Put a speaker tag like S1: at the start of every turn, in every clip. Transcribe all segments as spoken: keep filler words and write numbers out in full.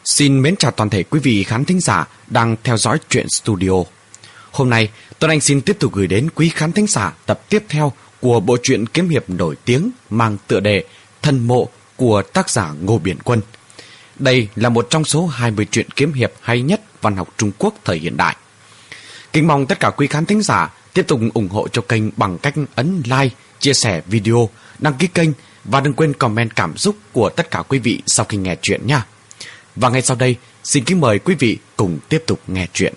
S1: Xin mến chào toàn thể quý vị khán thính giả đang theo dõi Truyện Studio. Hôm nay, Tuấn Anh xin tiếp tục gửi đến quý khán thính giả tập tiếp theo của bộ truyện kiếm hiệp nổi tiếng mang tựa đề Thân Mộ của tác giả Ngô Biển Quân. Đây là một trong số hai mươi truyện kiếm hiệp hay nhất văn học Trung Quốc thời hiện đại. Kính mong tất cả quý khán thính giả tiếp tục ủng hộ cho kênh bằng cách ấn like, chia sẻ video, đăng ký kênh và đừng quên comment cảm xúc của tất cả quý vị sau khi nghe truyện nha. Và ngay sau đây, xin kính mời quý vị cùng tiếp tục nghe truyện.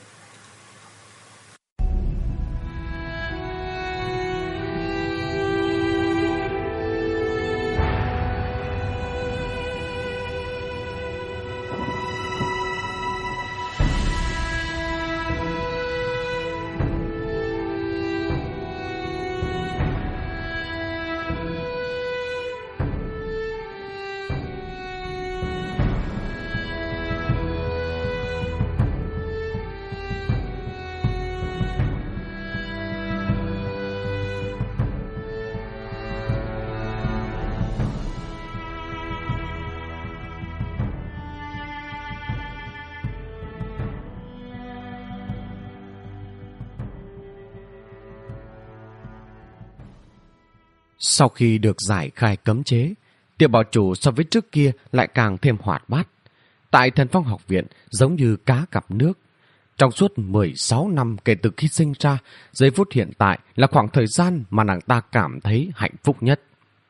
S1: Sau khi được giải khai cấm chế, Tiểu Bảo Chủ so với trước kia lại càng thêm hoạt bát. Tại Thần Phong học viện giống như cá gặp nước. Trong suốt mười sáu năm kể từ khi sinh ra, giây phút hiện tại là khoảng thời gian mà nàng ta cảm thấy hạnh phúc nhất.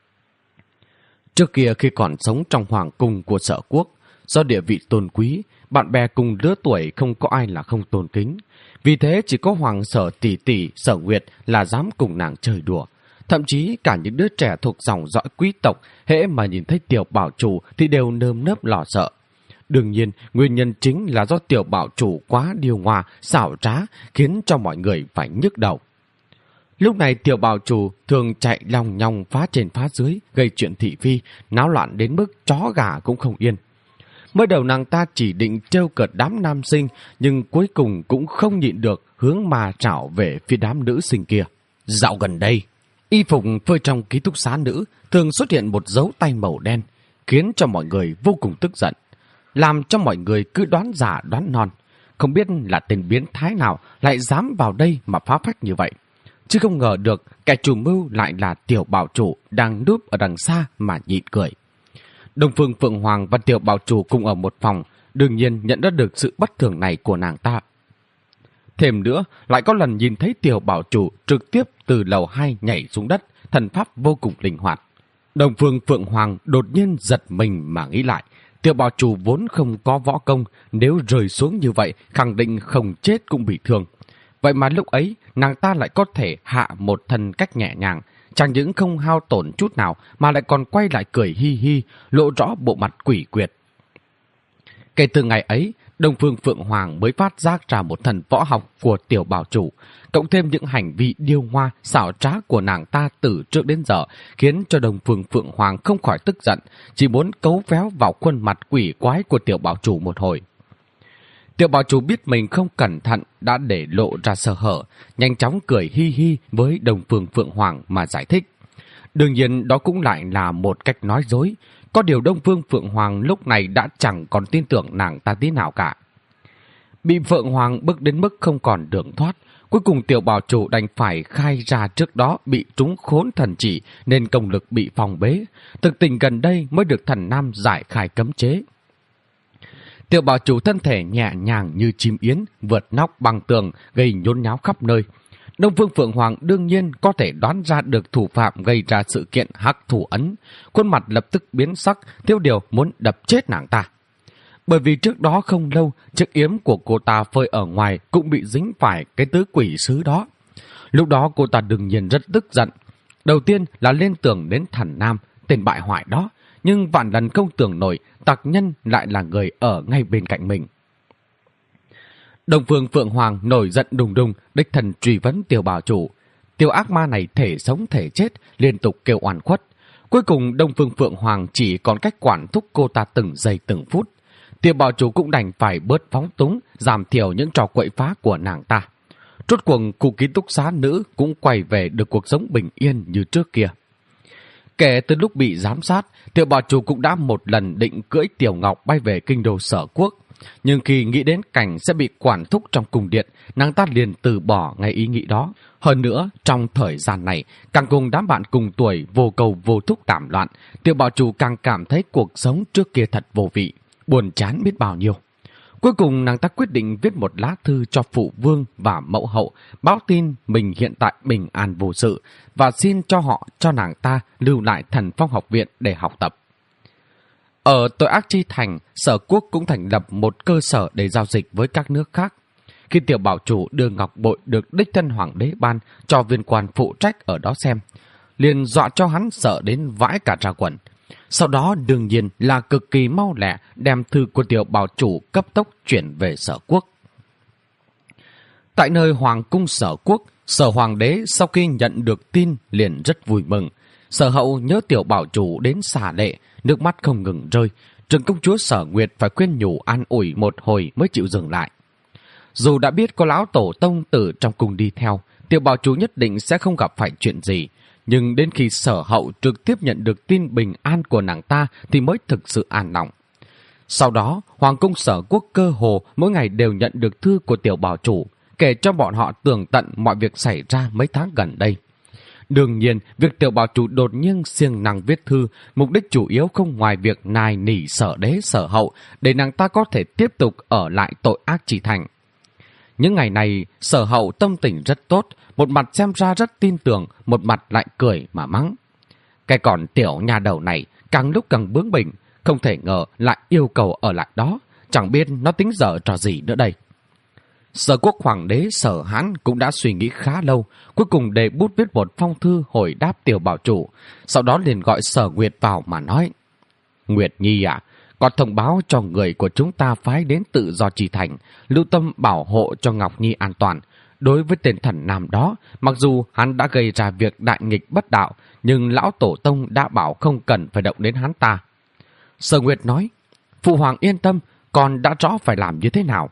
S1: Trước kia khi còn sống trong hoàng cung của Sở Quốc, do địa vị tôn quý, bạn bè cùng lứa tuổi không có ai là không tôn kính. Vì thế chỉ có Hoàng Sở tỷ tỷ Sở Nguyệt là dám cùng nàng chơi đùa. Thậm chí cả những đứa trẻ thuộc dòng dõi quý tộc, hễ mà nhìn thấy Tiểu Bảo Chủ thì đều nơm nớp lo sợ. Đương nhiên, nguyên nhân chính là do Tiểu Bảo Chủ quá điều hòa, xảo trá, khiến cho mọi người phải nhức đầu. Lúc này Tiểu Bảo Chủ thường chạy lòng nhong phá trên phá dưới, gây chuyện thị phi, náo loạn đến mức chó gà cũng không yên. Mới đầu nàng ta chỉ định trêu cợt đám nam sinh, nhưng cuối cùng cũng không nhịn được hướng mà trảo về phía đám nữ sinh kia. Dạo gần đây, y phục phơi trong ký túc xá nữ thường xuất hiện một dấu tay màu đen, khiến cho mọi người vô cùng tức giận, làm cho mọi người cứ đoán giả đoán non, không biết là tên biến thái nào lại dám vào đây mà phá phách như vậy. Chứ không ngờ được kẻ chủ mưu lại là Tiểu Bảo Chủ đang núp ở đằng xa mà nhịn cười. Đông Phương Phượng Hoàng và Tiểu Bảo Chủ cùng ở một phòng, đương nhiên nhận ra được sự bất thường này của nàng ta. Thêm nữa, lại có lần nhìn thấy Tiểu Bảo Chủ trực tiếp từ lầu hai nhảy xuống đất, thần pháp vô cùng linh hoạt. Đông Phương Phượng Hoàng đột nhiên giật mình mà nghĩ lại, Tiểu Bảo Chủ vốn không có võ công, nếu rơi xuống như vậy khẳng định không chết cũng bị thương. Vậy mà lúc ấy nàng ta lại có thể hạ một thần cách nhẹ nhàng, chẳng những không hao tổn chút nào mà lại còn quay lại cười hi hi, lộ rõ bộ mặt quỷ quyệt. Kể từ ngày ấy, Đông Phương Phượng Hoàng mới phát giác ra một thần võ học của Tiểu Bảo Chủ, cộng thêm những hành vi điêu hoa, xảo trá của nàng ta từ trước đến giờ, khiến cho Đông Phương Phượng Hoàng không khỏi tức giận, chỉ muốn cấu véo vào khuôn mặt quỷ quái của Tiểu Bảo Chủ một hồi. Tiểu Bảo Chủ biết mình không cẩn thận đã để lộ ra sơ hở, nhanh chóng cười hi hi với Đông Phương Phượng Hoàng mà giải thích. Đương nhiên đó cũng lại là một cách nói dối. Có điều Đông Phương Phượng Hoàng lúc này đã chẳng còn tin tưởng nàng ta tí nào cả. Bị Phượng Hoàng bức đến mức không còn đường thoát, cuối cùng Tiểu Bảo Chủ đành phải khai ra trước đó bị trúng khốn thần chỉ nên công lực bị phòng bế. Thực tình gần đây mới được thần nam giải khai cấm chế. Tiểu Bảo Chủ thân thể nhẹ nhàng như chim yến, vượt nóc bằng tường, gây nhốn nháo khắp nơi. Đông Phương Phượng Hoàng đương nhiên có thể đoán ra được thủ phạm gây ra sự kiện hắc thủ ấn. Khuôn mặt lập tức biến sắc, thiếu điều muốn đập chết nàng ta. Bởi vì trước đó không lâu, chiếc yếm của cô ta phơi ở ngoài cũng bị dính phải cái tứ quỷ sứ đó. Lúc đó cô ta đương nhiên rất tức giận. Đầu tiên là lên tưởng đến thần nam, tên bại hoại đó. Nhưng vạn lần không tưởng nổi, tặc nhân lại là người ở ngay bên cạnh mình. Đông Phương Phượng Hoàng nổi giận đùng đùng, đích thần truy vấn Tiểu Bảo Chủ. Tiểu ác ma này thể sống thể chết, liên tục kêu oan khuất. Cuối cùng Đông Phương Phượng Hoàng chỉ còn cách quản thúc cô ta từng giây từng phút. Tiểu Bảo Chủ cũng đành phải bớt phóng túng, giảm thiểu những trò quậy phá của nàng ta. Rốt cuộc khu ký túc xá nữ cũng quay về được cuộc sống bình yên như trước kia. Kể từ lúc bị giám sát, Tiểu Bảo Chủ cũng đã một lần định cưỡi Tiểu Ngọc bay về kinh đô Sở Quốc. Nhưng khi nghĩ đến cảnh sẽ bị quản thúc trong cung điện, nàng ta liền từ bỏ ngay ý nghĩ đó. Hơn nữa, trong thời gian này, càng cùng đám bạn cùng tuổi vô cầu vô thúc tạm loạn, Tiểu Bảo Chủ càng cảm thấy cuộc sống trước kia thật vô vị, buồn chán biết bao nhiêu. Cuối cùng nàng ta quyết định viết một lá thư cho phụ vương và mẫu hậu, báo tin mình hiện tại bình an vô sự và xin cho họ cho nàng ta lưu lại Thần Phong học viện để học tập. Ở Tội Ác Chi Thành, Sở Quốc cũng thành lập một cơ sở để giao dịch với các nước khác. Khi Tiểu Bảo Chủ đưa ngọc bội được đích thân hoàng đế ban cho viên quan phụ trách ở đó xem, liền dọa cho hắn sợ đến vãi cả ra quần. Sau đó đương nhiên là cực kỳ mau lẹ đem thư của Tiểu Bảo Chủ cấp tốc chuyển về Sở Quốc. Tại nơi Hoàng cung Sở Quốc, Sở Hoàng đế sau khi nhận được tin liền rất vui mừng. Sở Hậu nhớ Tiểu Bảo Chủ đến xả lệ, nước mắt không ngừng rơi. Trưởng công chúa Sở Nguyệt phải khuyên nhủ an ủi một hồi mới chịu dừng lại. Dù đã biết có lão tổ tông tử trong cung đi theo, Tiểu Bảo Chủ nhất định sẽ không gặp phải chuyện gì. Nhưng đến khi Sở Hậu trực tiếp nhận được tin bình an của nàng ta thì mới thực sự an lòng. Sau đó, Hoàng cung Sở Quốc cơ hồ mỗi ngày đều nhận được thư của Tiểu Bảo Chủ, kể cho bọn họ tường tận mọi việc xảy ra mấy tháng gần đây. Đương nhiên, việc Tiểu Bảo Chủ đột nhiên siêng năng viết thư, mục đích chủ yếu không ngoài việc nài nỉ Sở Đế Sở Hậu để nàng ta có thể tiếp tục ở lại Tội Ác Chi Thành. Những ngày này, Sở Hậu tâm tình rất tốt, một mặt xem ra rất tin tưởng, một mặt lại cười mà mắng. Cái còn tiểu nhà đầu này càng lúc càng bướng bỉnh, không thể ngờ lại yêu cầu ở lại đó, chẳng biết nó tính dở trò gì nữa đây. Sở Quốc Hoàng đế Sở Hán cũng đã suy nghĩ khá lâu, cuối cùng để bút viết một phong thư hồi đáp Tiểu Bảo Chủ, sau đó liền gọi Sở Nguyệt vào mà nói: Nguyệt Nhi à, có thông báo cho người của chúng ta phái đến Tự Do Chi Thành, lưu tâm bảo hộ cho Ngọc Nhi an toàn. Đối với tên thần nam đó, mặc dù hắn đã gây ra việc đại nghịch bất đạo, nhưng lão tổ tông đã bảo không cần phải động đến hắn ta. Sở Nguyệt nói: Phụ hoàng yên tâm, con đã rõ phải làm như thế nào.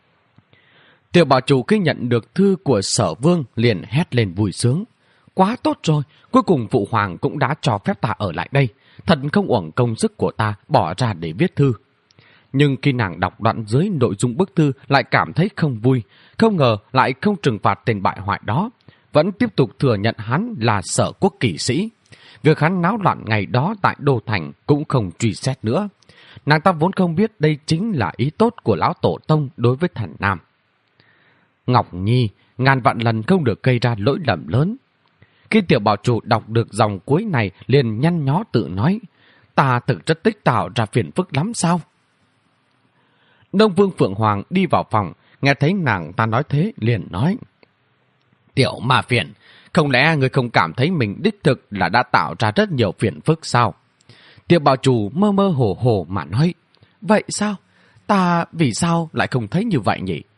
S1: Tiểu Bảo Chủ khi nhận được thư của Sở Vương liền hét lên vui sướng: Quá tốt rồi, cuối cùng phụ hoàng cũng đã cho phép ta ở lại đây, thật không uổng công sức của ta bỏ ra để viết thư. Nhưng khi nàng đọc đoạn dưới nội dung bức thư lại cảm thấy không vui, không ngờ lại không trừng phạt tên bại hoại đó, vẫn tiếp tục thừa nhận hắn là Sở Quốc kỵ sĩ. Việc hắn náo loạn ngày đó tại Đô Thành cũng không truy xét nữa. Nàng ta vốn không biết đây chính là ý tốt của lão tổ tông đối với thần nam. Ngọc Nhi ngàn vạn lần không được gây ra lỗi lầm lớn. Khi Tiểu Bảo Chủ đọc được dòng cuối này liền nhăn nhó tự nói: Ta thực rất tích tạo ra phiền phức lắm sao? Đông Vương Phượng Hoàng đi vào phòng, nghe thấy nàng ta nói thế liền nói: Tiểu ma phiền, không lẽ người không cảm thấy mình đích thực là đã tạo ra rất nhiều phiền phức sao? Tiểu Bảo Chủ mơ mơ hồ hồ mà nói: Vậy sao? Ta vì sao lại không thấy như vậy nhỉ?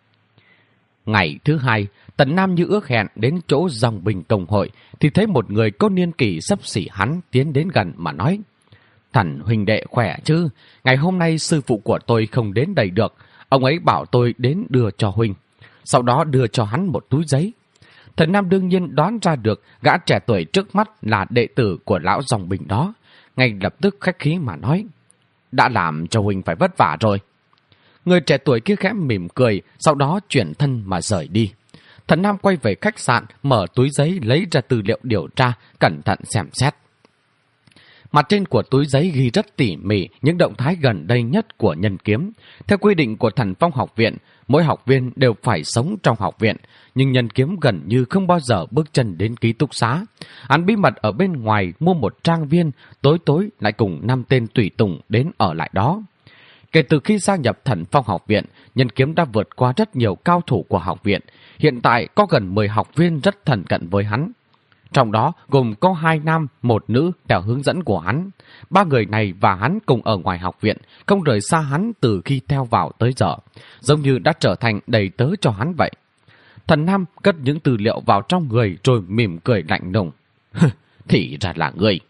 S1: Ngày thứ hai, Tần Nam như ước hẹn đến chỗ dòng bình công hội thì thấy một người có niên kỷ xấp xỉ hắn tiến đến gần mà nói: Thần huynh đệ khỏe chứ? Ngày hôm nay sư phụ của tôi không đến đây được, ông ấy bảo tôi đến đưa cho huynh. Sau đó đưa cho hắn một túi giấy. Thần Nam đương nhiên đoán ra được gã trẻ tuổi trước mắt là đệ tử của lão dòng bình đó, ngay lập tức khách khí mà nói: Đã làm cho huynh phải vất vả rồi. Người trẻ tuổi kia khẽ mỉm cười, sau đó chuyển thân mà rời đi. Thần Nam quay về khách sạn, mở túi giấy lấy ra tư liệu điều tra, cẩn thận xem xét. Mặt trên của túi giấy ghi rất tỉ mỉ những động thái gần đây nhất của Nhân Kiếm. Theo quy định của Thần Phong học viện, mỗi học viên đều phải sống trong học viện, nhưng Nhân Kiếm gần như không bao giờ bước chân đến ký túc xá. Hắn bí mật ở bên ngoài mua một trang viên, tối tối lại cùng năm tên tùy tùng đến ở lại đó. Kể từ khi gia nhập Thần Phong học viện, Nhân Kiếm đã vượt qua rất nhiều cao thủ của học viện. Hiện tại có gần mười học viên rất thân cận với hắn. Trong đó gồm có hai nam, một nữ theo hướng dẫn của hắn. Ba người này và hắn cùng ở ngoài học viện, không rời xa hắn từ khi theo vào tới giờ, giống như đã trở thành đầy tớ cho hắn vậy. Thần Nam cất những tư liệu vào trong người rồi mỉm cười lạnh lùng. Thì ra là người.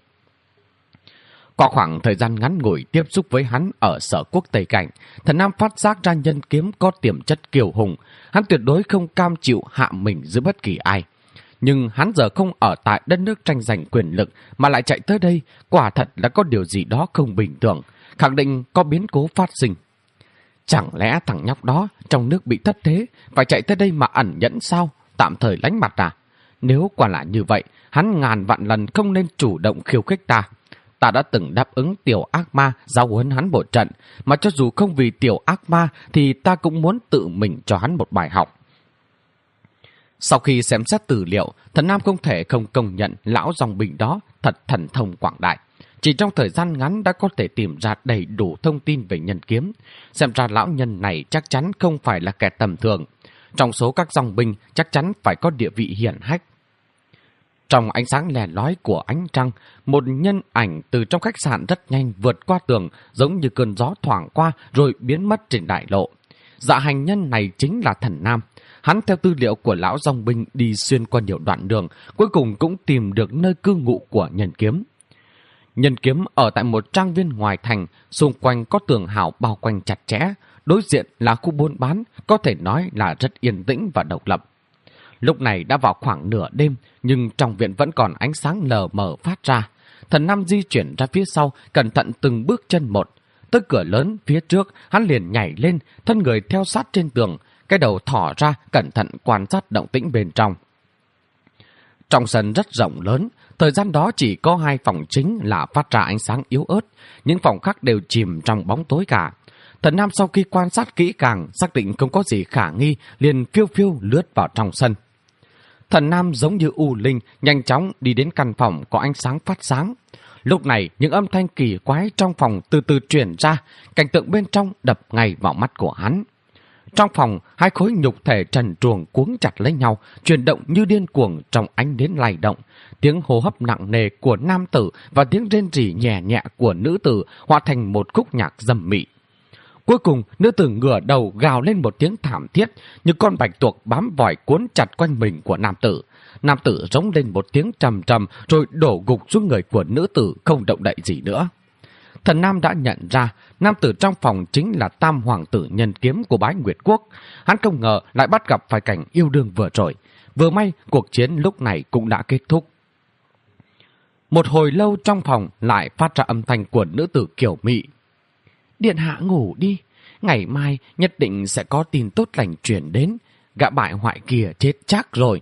S1: Qua khoảng thời gian ngắn ngủi tiếp xúc với hắn ở Sở Quốc Tây Cảnh, Thần Nam phát giác ra Nhân Kiếm có tiềm chất kiêu hùng. Hắn tuyệt đối không cam chịu hạ mình dưới bất kỳ ai. Nhưng hắn giờ không ở tại đất nước tranh giành quyền lực mà lại chạy tới đây, quả thật là có điều gì đó không bình thường, khẳng định có biến cố phát sinh. Chẳng lẽ thằng nhóc đó trong nước bị thất thế, phải chạy tới đây mà ẩn nhẫn sao, tạm thời lánh mặt à? Nếu quả là như vậy, hắn ngàn vạn lần không nên chủ động khiêu khích ta. Ta đã từng đáp ứng tiểu ác ma giáo huấn hắn một trận, mà cho dù không vì tiểu ác ma thì ta cũng muốn tự mình cho hắn một bài học. Sau khi xem xét tư liệu, Thần Nam không thể không công nhận lão dòng bình đó thật thần thông quảng đại. Chỉ trong thời gian ngắn đã có thể tìm ra đầy đủ thông tin về nhân kiếm. Xem ra lão nhân này chắc chắn không phải là kẻ tầm thường. Trong số các dòng binh chắc chắn phải có địa vị hiển hách. Trong ánh sáng lè lói của ánh trăng, một nhân ảnh từ trong khách sạn rất nhanh vượt qua tường, giống như cơn gió thoảng qua rồi biến mất trên đại lộ. Dạ hành nhân này chính là Thần Nam. Hắn theo tư liệu của lão dòng binh đi xuyên qua nhiều đoạn đường, cuối cùng cũng tìm được nơi cư ngụ của nhân kiếm. Nhân kiếm ở tại một trang viên ngoài thành, xung quanh có tường hào bao quanh chặt chẽ, đối diện là khu buôn bán, có thể nói là rất yên tĩnh và độc lập. Lúc này đã vào khoảng nửa đêm, nhưng trong viện vẫn còn ánh sáng lờ mờ phát ra. Thần Nam di chuyển ra phía sau, cẩn thận từng bước chân một. Tới cửa lớn phía trước, hắn liền nhảy lên, thân người theo sát trên tường, cái đầu thỏ ra cẩn thận quan sát động tĩnh bên trong. Trong sân rất rộng lớn, thời gian đó chỉ có hai phòng chính là phát ra ánh sáng yếu ớt, những phòng khác đều chìm trong bóng tối cả. Thần Nam sau khi quan sát kỹ càng, xác định không có gì khả nghi, liền phiêu phiêu lướt vào trong sân. Thần Nam giống như u linh, nhanh chóng đi đến căn phòng có ánh sáng phát sáng. Lúc này, những âm thanh kỳ quái trong phòng từ từ truyền ra, cảnh tượng bên trong đập ngay vào mắt của hắn. Trong phòng, hai khối nhục thể trần truồng cuống chặt lấy nhau, chuyển động như điên cuồng trong ánh nến lay động. Tiếng hô hấp nặng nề của nam tử và tiếng rên rỉ nhẹ nhẹ của nữ tử hóa thành một khúc nhạc dầm mị. Cuối cùng, nữ tử ngửa đầu gào lên một tiếng thảm thiết, như con bạch tuộc bám vòi cuốn chặt quanh mình của nam tử. Nam tử rống lên một tiếng trầm trầm rồi đổ gục xuống người của nữ tử, không động đậy gì nữa. Thần Nam đã nhận ra, nam tử trong phòng chính là tam hoàng tử nhân kiếm của Bái Nguyệt Quốc. Hắn không ngờ lại bắt gặp phải cảnh yêu đương vừa rồi. Vừa may, cuộc chiến lúc này cũng đã kết thúc. Một hồi lâu trong phòng lại phát ra âm thanh của nữ tử kiểu mị. Điện hạ ngủ đi, ngày mai nhất định sẽ có tin tốt lành truyền đến, gã bại hoại kia chết chắc rồi.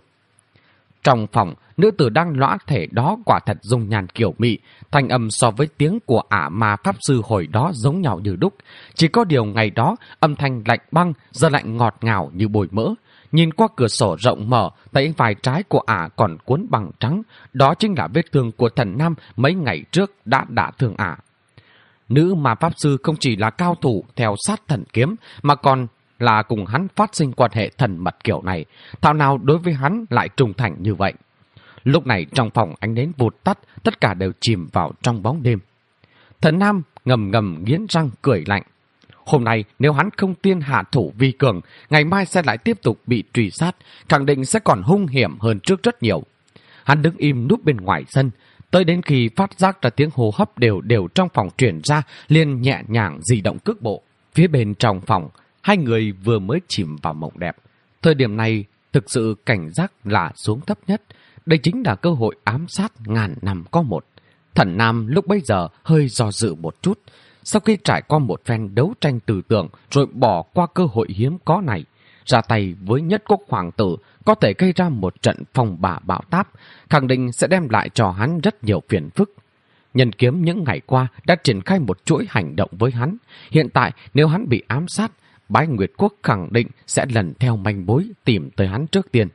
S1: Trong phòng, nữ tử đang lõa thể đó quả thật dung nhan kiểu mị, thanh âm so với tiếng của ả ma pháp sư hồi đó giống nhau như đúc. Chỉ có điều ngày đó, âm thanh lạnh băng, giờ lạnh ngọt ngào như bồi mỡ. Nhìn qua cửa sổ rộng mở, thấy vai trái của ả còn cuốn bằng trắng, đó chính là vết thương của Thần Nam mấy ngày trước đã đả thương ả. Nữ ma pháp sư không chỉ là cao thủ theo sát thần kiếm, mà còn là cùng hắn phát sinh quan hệ thần mật kiểu này, thảo nào đối với hắn lại trung thành như vậy. Lúc này trong phòng ánh nến vụt tắt, tất cả đều chìm vào trong bóng đêm. Thần Nam ngầm ngầm nghiến răng cười lạnh. Hôm nay nếu hắn không tiên hạ thủ vi cường, ngày mai sẽ lại tiếp tục bị truy sát, khẳng định sẽ còn hung hiểm hơn trước rất nhiều. Hắn đứng im núp bên ngoài sân, tới đến khi phát giác ra tiếng hô hấp đều đều trong phòng truyền ra, liền nhẹ nhàng di động cước bộ. Phía bên trong phòng, hai người vừa mới chìm vào mộng đẹp. Thời điểm này, thực sự cảnh giác là xuống thấp nhất. Đây chính là cơ hội ám sát ngàn năm có một. Thần Nam lúc bấy giờ hơi do dự một chút. Sau khi trải qua một phen đấu tranh tư tưởng rồi bỏ qua cơ hội hiếm có này, ra tay với Nhất Quốc Hoàng tử có thể gây ra một trận phong ba bão táp, khẳng định sẽ đem lại cho hắn rất nhiều phiền phức. Nhân kiếm những ngày qua đã triển khai một chuỗi hành động với hắn. Hiện tại nếu hắn bị ám sát, Bái Nguyệt Quốc khẳng định sẽ lần theo manh mối tìm tới hắn trước tiên.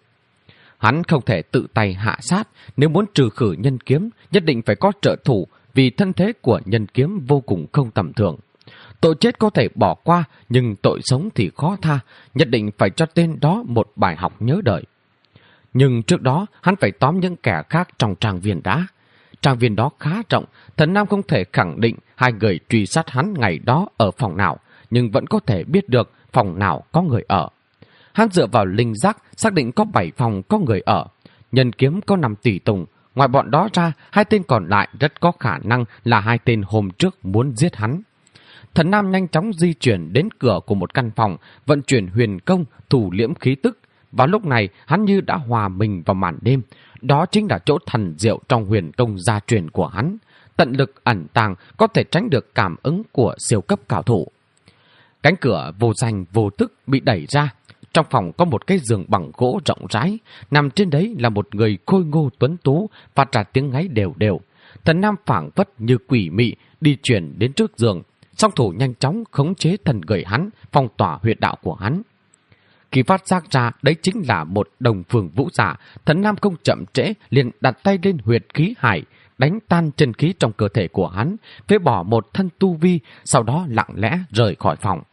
S1: Hắn không thể tự tay hạ sát, nếu muốn trừ khử nhân kiếm, nhất định phải có trợ thủ, vì thân thế của nhân kiếm vô cùng không tầm thường. Tội chết có thể bỏ qua, nhưng tội sống thì khó tha, nhất định phải cho tên đó một bài học nhớ đời. Nhưng trước đó, hắn phải tóm những kẻ khác trong trang viên đã. Trang viên đó khá rộng, Thần Nam không thể khẳng định hai người truy sát hắn ngày đó ở phòng nào, nhưng vẫn có thể biết được phòng nào có người ở. Hắn dựa vào linh giác xác định có bảy phòng có người ở. Nhân kiếm có năm tùy tùng. Ngoài bọn đó ra, hai tên còn lại rất có khả năng là hai tên hôm trước muốn giết hắn. Thần Nam nhanh chóng di chuyển đến cửa của một căn phòng, vận chuyển huyền công, thủ liễm khí tức. Vào lúc này, hắn như đã hòa mình vào màn đêm. Đó chính là chỗ thần diệu trong huyền công gia truyền của hắn. Tận lực ẩn tàng có thể tránh được cảm ứng của siêu cấp cao thủ. Cánh cửa vô danh vô tức bị đẩy ra. Trong phòng có một cái giường bằng gỗ rộng rãi. Nằm trên đấy là một người khôi ngô tuấn tú, phát ra tiếng ngáy đều đều. Thần Nam phảng phất như quỷ mị đi chuyển đến trước giường. Song thủ nhanh chóng khống chế thần người hắn, phong tỏa huyệt đạo của hắn. Khi phát giác ra đấy chính là một đồng phường vũ giả, Thần Nam không chậm trễ liền đặt tay lên huyệt khí hải, đánh tan chân khí trong cơ thể của hắn, phế bỏ một thân tu vi, sau đó lặng lẽ rời khỏi phòng.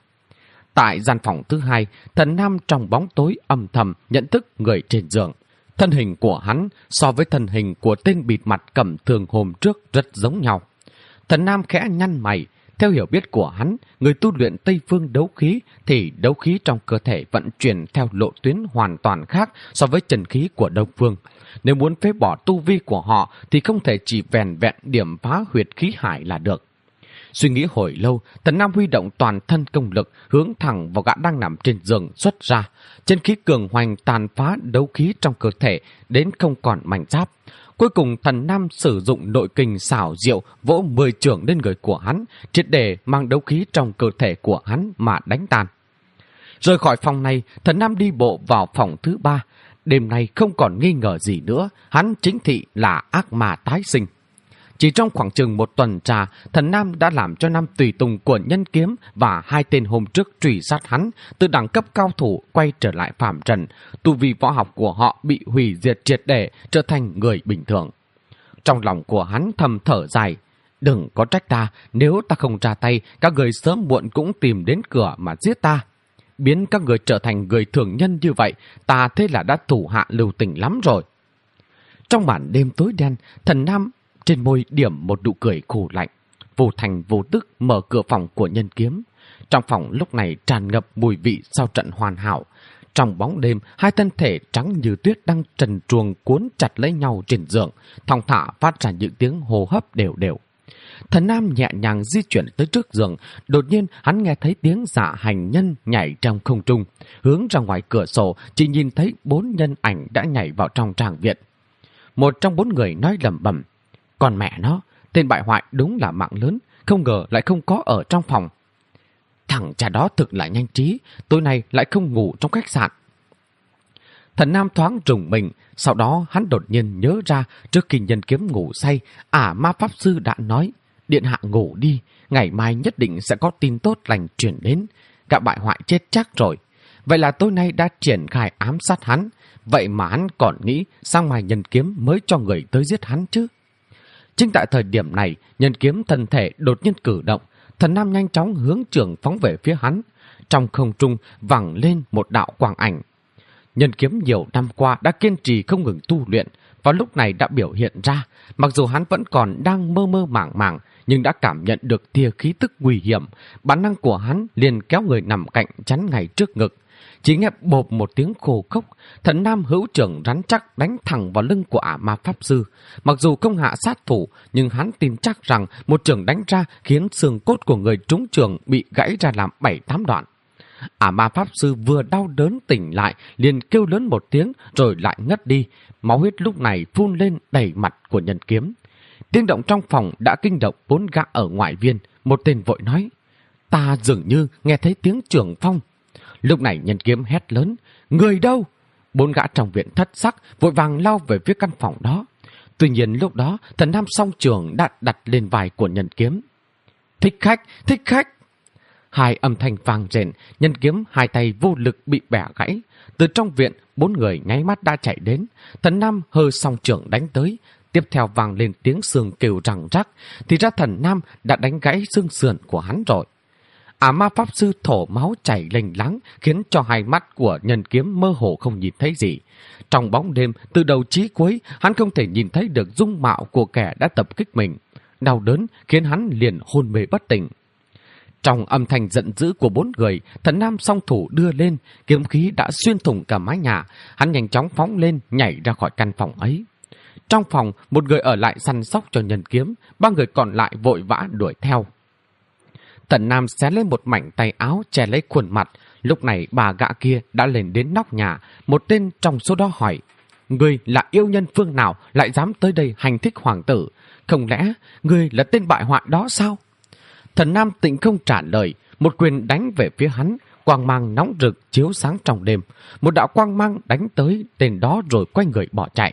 S1: Tại gian phòng thứ hai, Thần Nam trong bóng tối âm thầm nhận thức người trên giường. Thân hình của hắn so với thân hình của tên bịt mặt cẩm thường hôm trước rất giống nhau. Thần Nam khẽ nhăn mày. Theo hiểu biết của hắn, người tu luyện Tây Phương đấu khí thì đấu khí trong cơ thể vận chuyển theo lộ tuyến hoàn toàn khác so với chân khí của Đông Phương. Nếu muốn phế bỏ tu vi của họ thì không thể chỉ vẻn vẹn điểm phá huyệt khí hải là được. Suy nghĩ hồi lâu, Thần Nam huy động toàn thân công lực hướng thẳng vào gã đang nằm trên giường xuất ra. Chân khí cường hoành tàn phá đấu khí trong cơ thể đến không còn mảnh giáp. Cuối cùng Thần Nam sử dụng nội kình xảo diệu vỗ mười chưởng lên người của hắn, triệt để mang đấu khí trong cơ thể của hắn mà đánh tan. Rời khỏi phòng này, Thần Nam đi bộ vào phòng thứ ba. Đêm nay không còn nghi ngờ gì nữa, hắn chính thị là ác ma tái sinh. Chỉ trong khoảng chừng một tuần trà, Thần Nam đã làm cho năm tùy tùng của Nhân Kiếm và hai tên hôm trước truy sát hắn từ đẳng cấp cao thủ quay trở lại phàm trần. Tu vi võ học của họ bị hủy diệt triệt để, trở thành người bình thường. Trong lòng của hắn thầm thở dài, đừng có trách ta, nếu ta không ra tay, các người sớm muộn cũng tìm đến cửa mà giết ta. Biến các người trở thành người thường nhân như vậy, ta thế là đã thủ hạ lưu tình lắm rồi. Trong màn đêm tối đen, Thần Nam trên môi điểm một nụ cười khổ lạnh, vô thành vô tức mở cửa phòng của Nhân Kiếm. Trong phòng lúc này tràn ngập mùi vị sau trận hoàn hảo. Trong bóng đêm, hai thân thể trắng như tuyết đang trần truồng cuốn chặt lấy nhau trên giường, thong thả phát ra những tiếng hô hấp đều đều. Thần Nam nhẹ nhàng di chuyển tới trước giường, đột nhiên hắn nghe thấy tiếng Dạ Hành Nhân nhảy trong không trung, hướng ra ngoài cửa sổ, chỉ nhìn thấy bốn nhân ảnh đã nhảy vào trong tràng viện. Một trong bốn người nói lẩm bẩm, còn mẹ nó, tên bại hoại đúng là mạng lớn, không ngờ lại không có ở trong phòng. Thằng cha đó thực là nhanh trí, tối nay lại không ngủ trong khách sạn. Thần Nam thoáng rùng mình, sau đó hắn đột nhiên nhớ ra trước khi Nhân Kiếm ngủ say, Ả Ma Pháp Sư đã nói, điện hạ ngủ đi, ngày mai nhất định sẽ có tin tốt lành chuyển đến, gã bại hoại chết chắc rồi. Vậy là tối nay đã triển khai ám sát hắn, vậy mà hắn còn nghĩ sang mai Nhân Kiếm mới cho người tới giết hắn chứ. Chính tại thời điểm này, Nhân Kiếm thân thể đột nhiên cử động, Thần Nam nhanh chóng hướng trường phóng về phía hắn. Trong không trung vẳng lên một đạo quang ảnh. Nhân Kiếm nhiều năm qua đã kiên trì không ngừng tu luyện, và lúc này đã biểu hiện ra, mặc dù hắn vẫn còn đang mơ mơ màng màng, nhưng đã cảm nhận được tia khí tức nguy hiểm. Bản năng của hắn liền kéo người nằm cạnh chắn ngay trước ngực. Chỉ nghe bộp một tiếng khô khốc, Thần Nam hữu trưởng rắn chắc đánh thẳng vào lưng của Ả Ma Pháp Sư. Mặc dù không hạ sát thủ, nhưng hắn tin chắc rằng một trường đánh ra khiến xương cốt của người trúng trường bị gãy ra làm bảy tám đoạn. Ả Ma Pháp Sư vừa đau đớn tỉnh lại, liền kêu lớn một tiếng rồi lại ngất đi. Máu huyết lúc này phun lên đầy mặt của Nhân Kiếm. Tiếng động trong phòng đã kinh động bốn gã ở ngoại viên. Một tên vội nói, ta dường như nghe thấy tiếng Trường Phong. Lúc này Nhân Kiếm hét lớn, người đâu? Bốn gã trong viện thất sắc vội vàng lao về phía căn phòng đó. Tuy nhiên lúc đó Thần Nam song trường đã đặt lên vai của Nhân Kiếm. Thích khách, thích khách! Hai âm thanh vang rền, Nhân Kiếm hai tay vô lực bị bẻ gãy. Từ trong viện, bốn người nháy mắt đã chạy đến. Thần Nam hơ song trường đánh tới. Tiếp theo vang lên tiếng xương kêu răng rắc, thì ra Thần Nam đã đánh gãy xương sườn của hắn rồi. Ả Ma Pháp Sư thổ máu chảy lênh láng, khiến cho hai mắt của Nhân Kiếm mơ hồ không nhìn thấy gì. Trong bóng đêm, từ đầu chí cuối, hắn không thể nhìn thấy được dung mạo của kẻ đã tập kích mình. Đau đớn khiến hắn liền hôn mê bất tỉnh. Trong âm thanh giận dữ của bốn người, Thần Nam song thủ đưa lên, kiếm khí đã xuyên thủng cả mái nhà. Hắn nhanh chóng phóng lên, nhảy ra khỏi căn phòng ấy. Trong phòng, một người ở lại săn sóc cho Nhân Kiếm, ba người còn lại vội vã đuổi theo. Thần Nam xé lên một mảnh tay áo che lấy khuôn mặt, Lúc này bà gã kia đã lên đến nóc nhà, một tên trong số đó hỏi: "Ngươi là yêu nhân phương nào lại dám tới đây hành thích hoàng tử? Không lẽ ngươi là tên bại hoại đó sao?" Thần nam Tịnh không trả lời, một quyền đánh về phía hắn, quang mang nóng rực chiếu sáng trong đêm. Một đạo quang mang đánh tới tên đó rồi quay người bỏ chạy.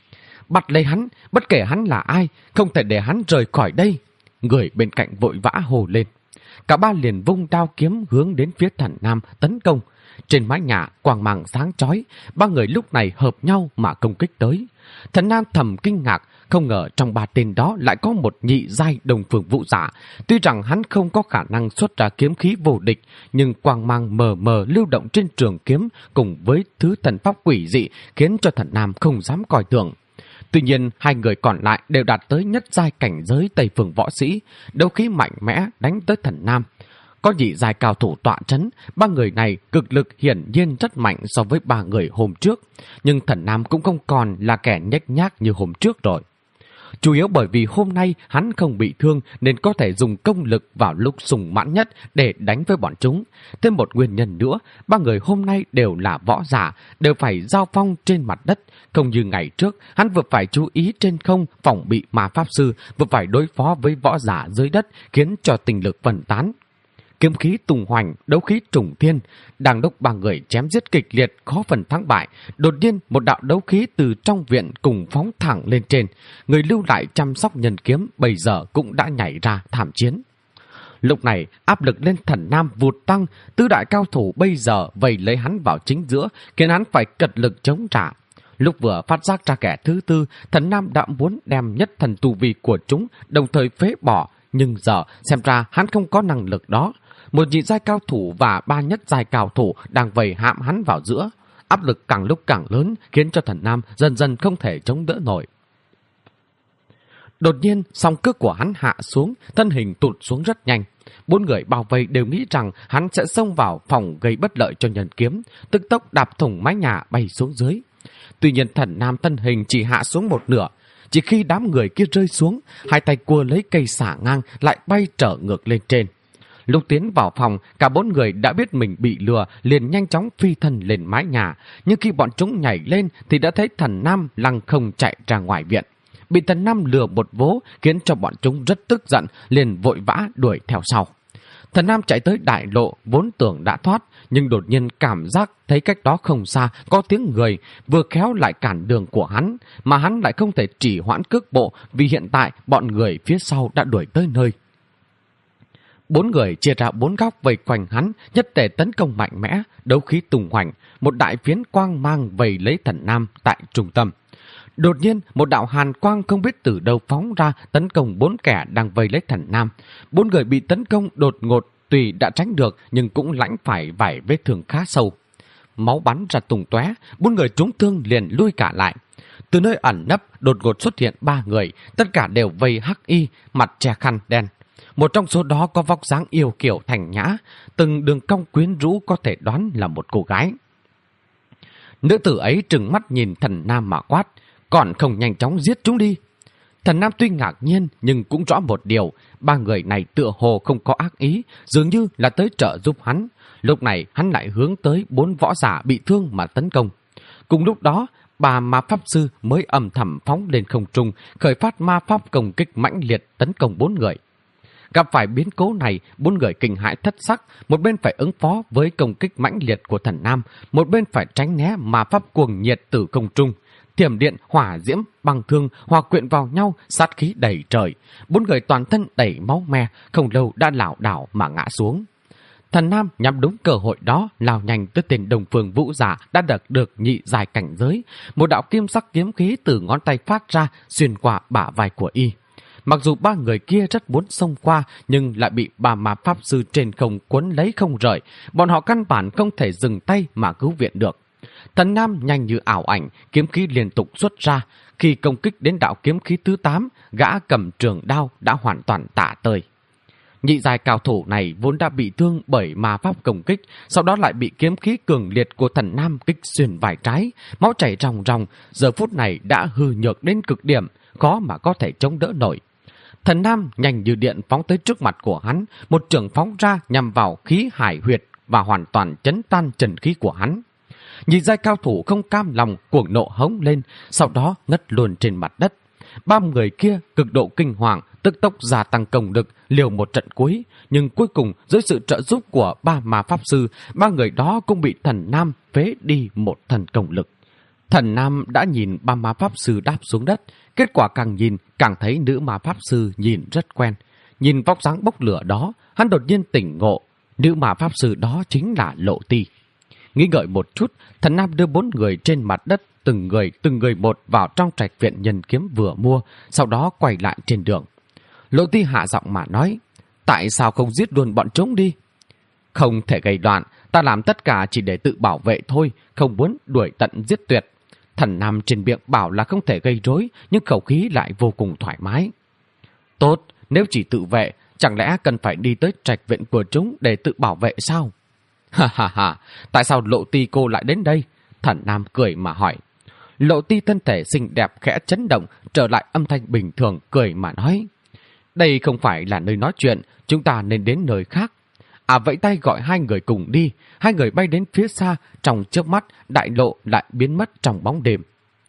S1: "Bắt lấy hắn, bất kể hắn là ai, không thể để hắn rời khỏi đây!" Người bên cạnh vội vã hô lên. Cả ba liền vung đao kiếm hướng đến phía thần nam tấn công. Trên mái nhà quang mang sáng chói, ba người lúc này hợp nhau mà công kích tới. Thần nam thầm kinh ngạc, không ngờ trong ba tên đó lại có một nhị giai Đông Phương Vũ giả. Tuy rằng hắn không có khả năng xuất ra kiếm khí vô địch, nhưng quang mang mờ mờ lưu động trên trường kiếm cùng với thứ thần pháp quỷ dị khiến cho thần nam không dám coi thường. Tuy nhiên, hai người còn lại đều đạt tới nhất giai cảnh giới Tây Phương võ sĩ, đấu khí mạnh mẽ đánh tới thần nam. Có nhị giai cao thủ tọa trấn, ba người này cực lực hiển nhiên rất mạnh so với ba người hôm trước, nhưng thần nam cũng không còn là kẻ nhếch nhác như hôm trước rồi. Chủ yếu bởi vì hôm nay hắn không bị thương nên có thể dùng công lực vào lúc sùng mãn nhất để đánh với bọn chúng. Thêm một nguyên nhân nữa, ba người hôm nay đều là võ giả, đều phải giao phong trên mặt đất. Không như ngày trước, hắn vừa phải chú ý trên không phòng bị ma pháp sư, vừa phải đối phó với võ giả dưới đất khiến cho tình lực phân tán. Kiếm khí tung hoành, đấu khí trùng thiên, đang lúc ba người chém giết kịch liệt khó phần thắng bại, đột nhiên một đạo đấu khí từ trong viện cùng phóng thẳng lên trên. Người lưu lại chăm sóc nhân kiếm bây giờ cũng đã nhảy ra thảm chiến. Lúc này áp lực lên thần nam vụt tăng, tứ đại cao thủ bây giờ vây lấy hắn vào chính giữa, khiến hắn phải cật lực chống trả. Lúc vừa phát giác ra kẻ thứ tư, thần nam đã muốn đem nhất thần tu vi của chúng đồng thời phế bỏ, nhưng giờ xem ra hắn không có năng lực đó. Một nhị giai cao thủ và ba nhất giai cao thủ đang vây hãm hắn vào giữa. Áp lực càng lúc càng lớn khiến cho thần nam dần dần không thể chống đỡ nổi. Đột nhiên song cước của hắn hạ xuống, thân hình tụt xuống rất nhanh. Bốn người bao vây đều nghĩ rằng hắn sẽ xông vào phòng gây bất lợi cho nhân kiếm, tức tốc đạp thủng mái nhà bay xuống dưới. Tuy nhiên thần nam thân hình chỉ hạ xuống một nửa. Chỉ khi đám người kia rơi xuống, hai tay cua lấy cây xả ngang lại bay trở ngược lên trên. Lúc tiến vào phòng, cả bốn người đã biết mình bị lừa, liền nhanh chóng phi thân lên mái nhà. Nhưng khi bọn chúng nhảy lên thì đã thấy thần nam lăng không chạy ra ngoài viện. Bị thần nam lừa một vố khiến cho bọn chúng rất tức giận, liền vội vã đuổi theo sau. Thần nam chạy tới đại lộ, vốn tưởng đã thoát, nhưng đột nhiên cảm giác thấy cách đó không xa có tiếng người, vừa khéo lại cản đường của hắn, mà hắn lại không thể trì hoãn cước bộ vì hiện tại bọn người phía sau đã đuổi tới nơi. Bốn người chia ra bốn góc vây quanh hắn, nhất tề tấn công mạnh mẽ, đấu khí tung hoành, một đại phiến quang mang vây lấy thần nam tại trung tâm. Đột nhiên, một đạo hàn quang không biết từ đâu phóng ra tấn công bốn kẻ đang vây lấy thần nam. Bốn người bị tấn công đột ngột, tuy đã tránh được nhưng cũng lãnh phải vài vết thương khá sâu. Máu bắn ra tung tóe, bốn người trúng thương liền lui cả lại. Từ nơi ẩn nấp đột ngột xuất hiện ba người, tất cả đều vây hắc y, mặt che khăn đen. Một trong số đó có vóc dáng yêu kiều thành nhã, từng đường cong quyến rũ có thể đoán là một cô gái. Nữ tử ấy trừng mắt nhìn thần nam mà quát, còn không nhanh chóng giết chúng đi. Thần nam tuy ngạc nhiên nhưng cũng rõ một điều, ba người này tựa hồ không có ác ý, dường như là tới trợ giúp hắn. Lúc này hắn lại hướng tới bốn võ giả bị thương mà tấn công. Cùng lúc đó, bà ma pháp sư mới âm thầm phóng lên không trung, khởi phát ma pháp công kích mãnh liệt tấn công bốn người. Gặp phải biến cố này, bốn người kinh hãi thất sắc, một bên phải ứng phó với công kích mãnh liệt của thần nam, một bên phải tránh né ma pháp cuồng nhiệt từ không trung. Thiểm điện, hỏa diễm, băng thương hòa quyện vào nhau, sát khí đầy trời. Bốn người toàn thân đầy máu me, không lâu đã lảo đảo mà ngã xuống. Thần nam nhắm đúng cơ hội đó, lao nhanh tới tên Đông Phương Vũ giả đã đạt được nhị giai cảnh giới. Một đạo kim sắc kiếm khí từ ngón tay phát ra, xuyên qua bả vai của y. Mặc dù ba người kia rất muốn xông qua, nhưng lại bị ba ma pháp sư trên không cuốn lấy không rời. Bọn họ căn bản không thể dừng tay mà cứu viện được. Thần nam nhanh như ảo ảnh, kiếm khí liên tục xuất ra. Khi công kích đến đạo kiếm khí thứ tám, gã cầm trường đao đã hoàn toàn tạ tơi. Nhị giai cao thủ này vốn đã bị thương bởi ma pháp công kích, sau đó lại bị kiếm khí cường liệt của thần nam kích xuyên vai trái, máu chảy ròng ròng, giờ phút này đã hư nhược đến cực điểm, khó mà có thể chống đỡ nổi. Thần nam nhanh như điện phóng tới trước mặt của hắn, một trường phóng ra nhằm vào khí hải huyệt và hoàn toàn chấn tan trần khí của hắn. Nhị giai cao thủ không cam lòng cuồng nộ hống lên, sau đó ngất luôn trên mặt đất. Ba người kia cực độ kinh hoàng, tức tốc gia tăng công lực, liều một trận cuối, nhưng cuối cùng dưới sự trợ giúp của ba ma pháp sư, ba người đó cũng bị Thần Nam phế đi một thần công lực. Thần Nam đã nhìn ba ma pháp sư đáp xuống đất, kết quả càng nhìn càng thấy nữ ma pháp sư nhìn rất quen. Nhìn vóc dáng bốc lửa đó, hắn đột nhiên tỉnh ngộ, nữ ma pháp sư đó chính là Lộ Ti. Nghĩ ngợi một chút, Thần Nam đưa bốn người trên mặt đất, từng người từng người một vào trong trạch viện nhân kiếm vừa mua, sau đó quay lại trên đường. Lộ Ti hạ giọng mà nói, tại sao không giết luôn bọn chúng đi? Không thể gây đoạn, ta làm tất cả chỉ để tự bảo vệ thôi, không muốn đuổi tận giết tuyệt. Thần Nam trên miệng bảo là không thể gây rối, nhưng khẩu khí lại vô cùng thoải mái. Tốt, nếu chỉ tự vệ, chẳng lẽ cần phải đi tới trạch viện của chúng để tự bảo vệ sao? Ha ha ha, tại sao Lộ Ti cô lại đến đây? Thần Nam cười mà hỏi. Lộ Ti thân thể xinh đẹp khẽ chấn động, trở lại âm thanh bình thường, cười mà nói. Đây không phải là nơi nói chuyện, chúng ta nên đến nơi khác. À vẫy tay gọi hai người cùng đi, hai người bay đến phía xa, trong chớp mắt đại lộ lại biến mất trong bóng đêm.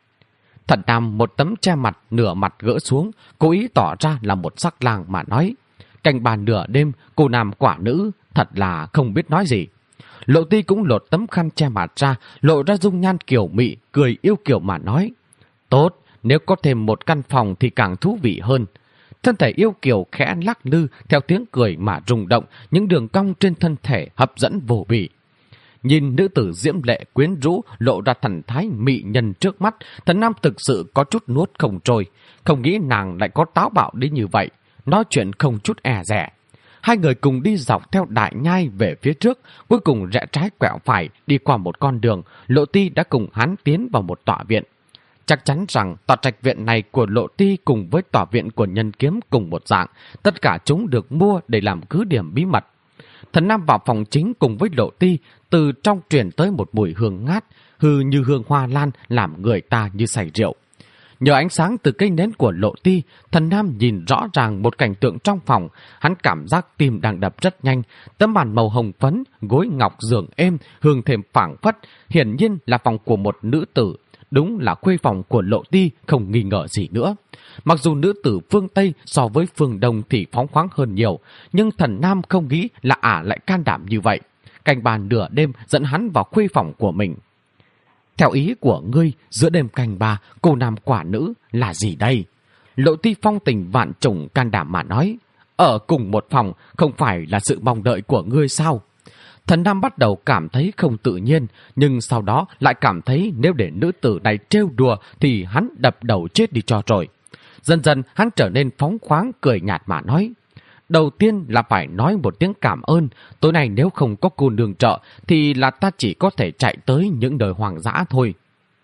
S1: Thần Nam một tấm che mặt nửa mặt gỡ xuống, cố ý tỏ ra là một sắc lang mà nói. Canh bàn nửa đêm, cô nam quả nữ, thật là không biết nói gì. Lộ Ti cũng lột tấm khăn che mặt ra, lộ ra dung nhan kiều mị, cười yêu kiều mà nói. Tốt, nếu có thêm một căn phòng thì càng thú vị hơn. Thân thể yêu kiều khẽ lắc lư theo tiếng cười mà rung động, những đường cong trên thân thể hấp dẫn vô bì. Nhìn nữ tử diễm lệ quyến rũ lộ ra thần thái mị nhân trước mắt, Thần Nam thực sự có chút nuốt không trôi, không nghĩ nàng lại có táo bạo đến như vậy, nói chuyện không chút e dè. Hai người cùng đi dọc theo đại nhai về phía trước, cuối cùng rẽ trái quẹo phải đi qua một con đường, Lộ Ti đã cùng hắn tiến vào một tọa viện. Chắc chắn rằng tòa trạch viện này của Lộ Ti cùng với tòa viện của Nhân Kiếm cùng một dạng, tất cả chúng được mua để làm cứ điểm bí mật. Thần Nam vào phòng chính cùng với Lộ Ti, từ trong truyền tới một mùi hương ngát, hư như hương hoa lan làm người ta như say rượu. Nhờ ánh sáng từ cây nến của Lộ Ti, Thần Nam nhìn rõ ràng một cảnh tượng trong phòng, hắn cảm giác tim đang đập rất nhanh, tấm bàn màu hồng phấn, gối ngọc giường êm, hương thềm phảng phất, hiển nhiên là phòng của một nữ tử. Đúng là khuê phòng của Lộ Ti, không nghi ngờ gì nữa. Mặc dù nữ tử phương Tây so với phương Đông thì phóng khoáng hơn nhiều, nhưng Thần Nam không nghĩ là ả lại can đảm như vậy. Canh bàn nửa đêm dẫn hắn vào khuê phòng của mình. Theo ý của ngươi, giữa đêm canh ba, cô nam quả nữ là gì đây? Lộ Ti phong tình vạn trùng can đảm mà nói. Ở cùng một phòng không phải là sự mong đợi của ngươi sao? Thần Nam bắt đầu cảm thấy không tự nhiên, nhưng sau đó lại cảm thấy nếu để nữ tử này trêu đùa thì hắn đập đầu chết đi cho rồi. Dần dần hắn trở nên phóng khoáng cười nhạt mà nói. Đầu tiên là phải nói một tiếng cảm ơn, tối nay nếu không có cô nương trợ thì là ta chỉ có thể chạy tới những đời hoang dã thôi.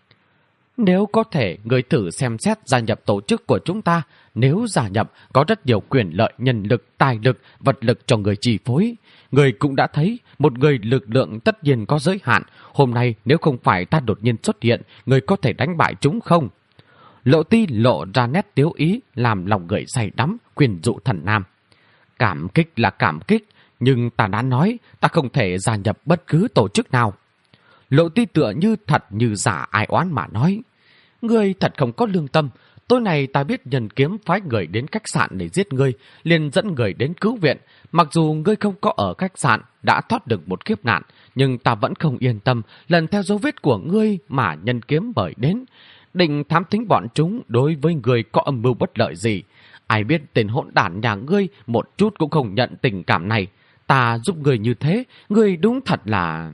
S1: Nếu có thể, người thử xem xét gia nhập tổ chức của chúng ta. Nếu gia nhập, có rất nhiều quyền lợi, nhân lực, tài lực, vật lực cho người chi phối. Người cũng đã thấy, một người lực lượng tất nhiên có giới hạn. Hôm nay nếu không phải ta đột nhiên xuất hiện, người có thể đánh bại chúng không? Lộ Ti lộ ra nét tiếu ý, làm lòng người say đắm, quyền dụ Thần Nam. Cảm kích là cảm kích, nhưng ta đã nói ta không thể gia nhập bất cứ tổ chức nào. Lộ Ti tựa như thật như giả ai oán mà nói. Ngươi thật không có lương tâm. Tối nay ta biết Nhân Kiếm phái người đến khách sạn để giết ngươi, liền dẫn người đến cứu viện. Mặc dù ngươi không có ở khách sạn, đã thoát được một kiếp nạn, nhưng ta vẫn không yên tâm lần theo dấu vết của ngươi mà Nhân Kiếm mời đến. Định thám thính bọn chúng đối với ngươi có âm mưu bất lợi gì. Ai biết tên hỗn đản nhà ngươi một chút cũng không nhận tình cảm này. Ta giúp ngươi như thế, ngươi đúng thật là...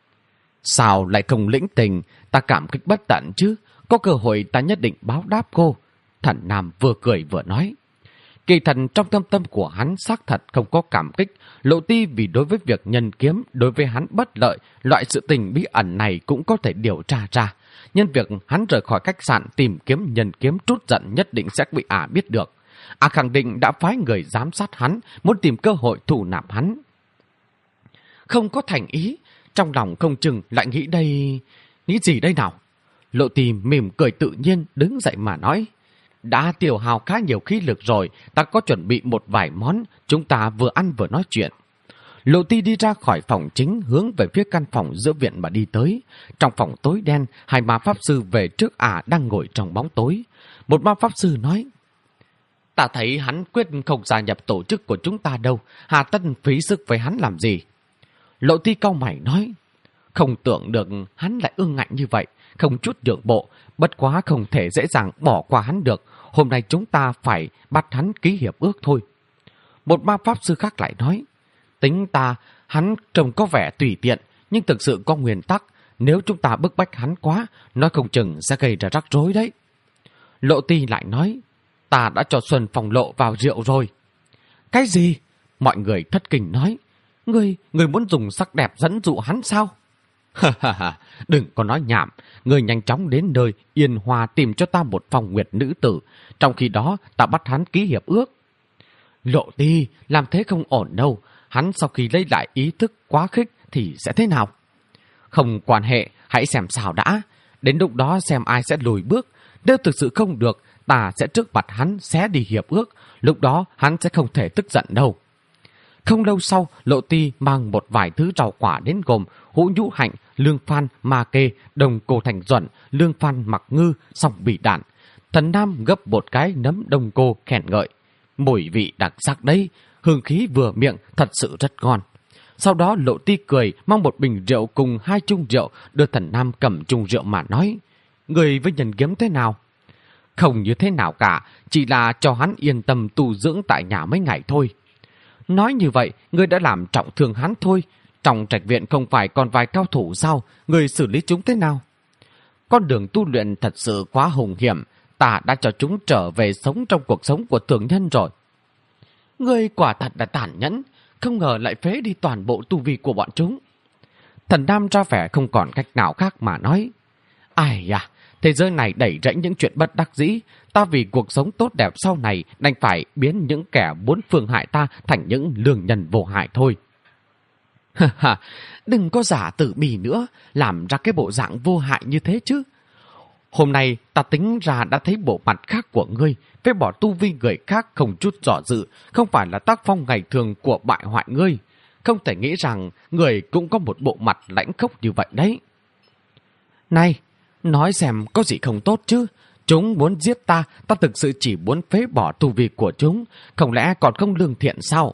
S1: Sao lại không lĩnh tình, ta cảm kích bất tận chứ. Có cơ hội ta nhất định báo đáp cô. Thần Nam vừa cười vừa nói. Kỳ thần trong tâm tâm của hắn xác thật không có cảm kích. Lộ Ti vì đối với việc Nhân Kiếm đối với hắn bất lợi, loại sự tình bí ẩn này cũng có thể điều tra ra. Nhân việc hắn rời khỏi khách sạn tìm kiếm Nhân Kiếm trút giận nhất định sẽ bị ả biết được. Ả khẳng định đã phái người giám sát hắn, muốn tìm cơ hội thù nạp hắn. Không có thành ý, trong lòng không chừng lại nghĩ đây... Nghĩ gì đây nào? Lộ Ti mỉm cười tự nhiên đứng dậy mà nói. Đã tiêu hao khá nhiều khí lực rồi, ta có chuẩn bị một vài món, chúng ta vừa ăn vừa nói chuyện. Lộ Ti đi ra khỏi phòng chính, hướng về phía căn phòng giữa viện mà đi tới. Trong phòng tối đen, hai ma pháp sư về trước ả đang ngồi trong bóng tối. Một ma pháp sư nói: "Ta thấy hắn quyết không gia nhập tổ chức của chúng ta đâu, hà tất phí sức với hắn làm gì?" Lộ Ti cau mày nói: "Không tưởng được hắn lại ương ngạnh như vậy, không chút nhượng bộ, bất quá không thể dễ dàng bỏ qua hắn được. Hôm nay chúng ta phải bắt hắn ký hiệp ước thôi." Một ma pháp sư khác lại nói: "Tính ta, hắn trông có vẻ tùy tiện, nhưng thực sự có nguyên tắc. Nếu chúng ta bức bách hắn quá, nói không chừng sẽ gây ra rắc rối đấy." Lộ Ti lại nói: "Ta đã cho Xuân Phong Lộ vào rượu rồi." "Cái gì?" Mọi người thất kinh nói. Ngươi, ngươi muốn dùng sắc đẹp dẫn dụ hắn sao?" "Ha ha ha, đừng có nói nhảm. Ngươi nhanh chóng đến nơi Yên Hoa tìm cho ta một phong nguyệt nữ tử. Trong khi đó, ta bắt hắn ký hiệp ước." "Lộ Ti, làm thế không ổn đâu. Hắn sau khi lấy lại ý thức quá khích thì sẽ thế nào?" "Không quan hệ, hãy xem sao đã. Đến lúc đó xem ai sẽ lùi bước. Nếu thực sự không được, ta sẽ trước mặt hắn xé đi hiệp ước. Lúc đó hắn sẽ không thể tức giận đâu." Không lâu sau, Lộ Ti mang một vài thứ rau quả đến gồm hũ nhũ hạnh, lương phan, ma kê, đồng cô thành duẩn, lương phan mặc ngư, song bì đạn. Thần Nam gấp một cái nấm đồng cô khen ngợi: "Mùi vị đặc sắc đấy, hương khí vừa miệng, thật sự rất ngon." Sau đó Lộ Ti cười mang một bình rượu cùng hai chung rượu đưa Thần Nam cầm chung rượu mà nói: "Người với Nhân Kiếm thế nào?" "Không như thế nào cả, chỉ là cho hắn yên tâm tu dưỡng tại nhà mấy ngày thôi." "Nói như vậy, ngươi đã làm trọng thương hắn thôi. Trong trạch viện không phải còn vài cao thủ sao? Ngươi xử lý chúng thế nào?" "Con đường tu luyện thật sự quá hùng hiểm. Ta đã cho chúng trở về sống trong cuộc sống của thường nhân rồi." "Ngươi quả thật là tàn nhẫn. Không ngờ lại phế đi toàn bộ tu vi của bọn chúng." Thần Nam ra vẻ không còn cách nào khác mà nói: "Ai à, thế giới này đầy rẫy những chuyện bất đắc dĩ. Ta vì cuộc sống tốt đẹp sau này đành phải biến những kẻ muốn phương hại ta thành những lương nhân vô hại thôi." "Ha ha, đừng có giả tử bì nữa, làm ra cái bộ dạng vô hại như thế chứ. Hôm nay ta tính ra đã thấy bộ mặt khác của ngươi, phế bỏ tu vi người khác không chút dò dự, không phải là tác phong ngày thường của bại hoại ngươi. Không thể nghĩ rằng người cũng có một bộ mặt lãnh khốc như vậy đấy." "Này, nói xem có gì không tốt chứ? Chúng muốn giết ta, ta thực sự chỉ muốn phế bỏ tu vi của chúng, không lẽ còn không lương thiện sao?"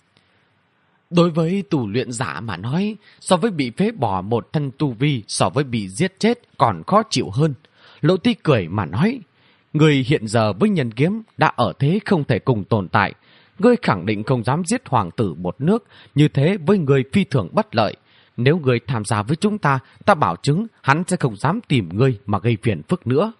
S1: Đối với tù luyện giả mà nói, so với bị phế bỏ một thân tu vi, so với bị giết chết còn khó chịu hơn. Lộ Ti cười mà nói: "Người hiện giờ với Nhân Kiếm đã ở thế không thể cùng tồn tại. Ngươi khẳng định không dám giết hoàng tử một nước, như thế với người phi thường bất lợi. Nếu ngươi tham gia với chúng ta, ta bảo chứng hắn sẽ không dám tìm ngươi mà gây phiền phức nữa."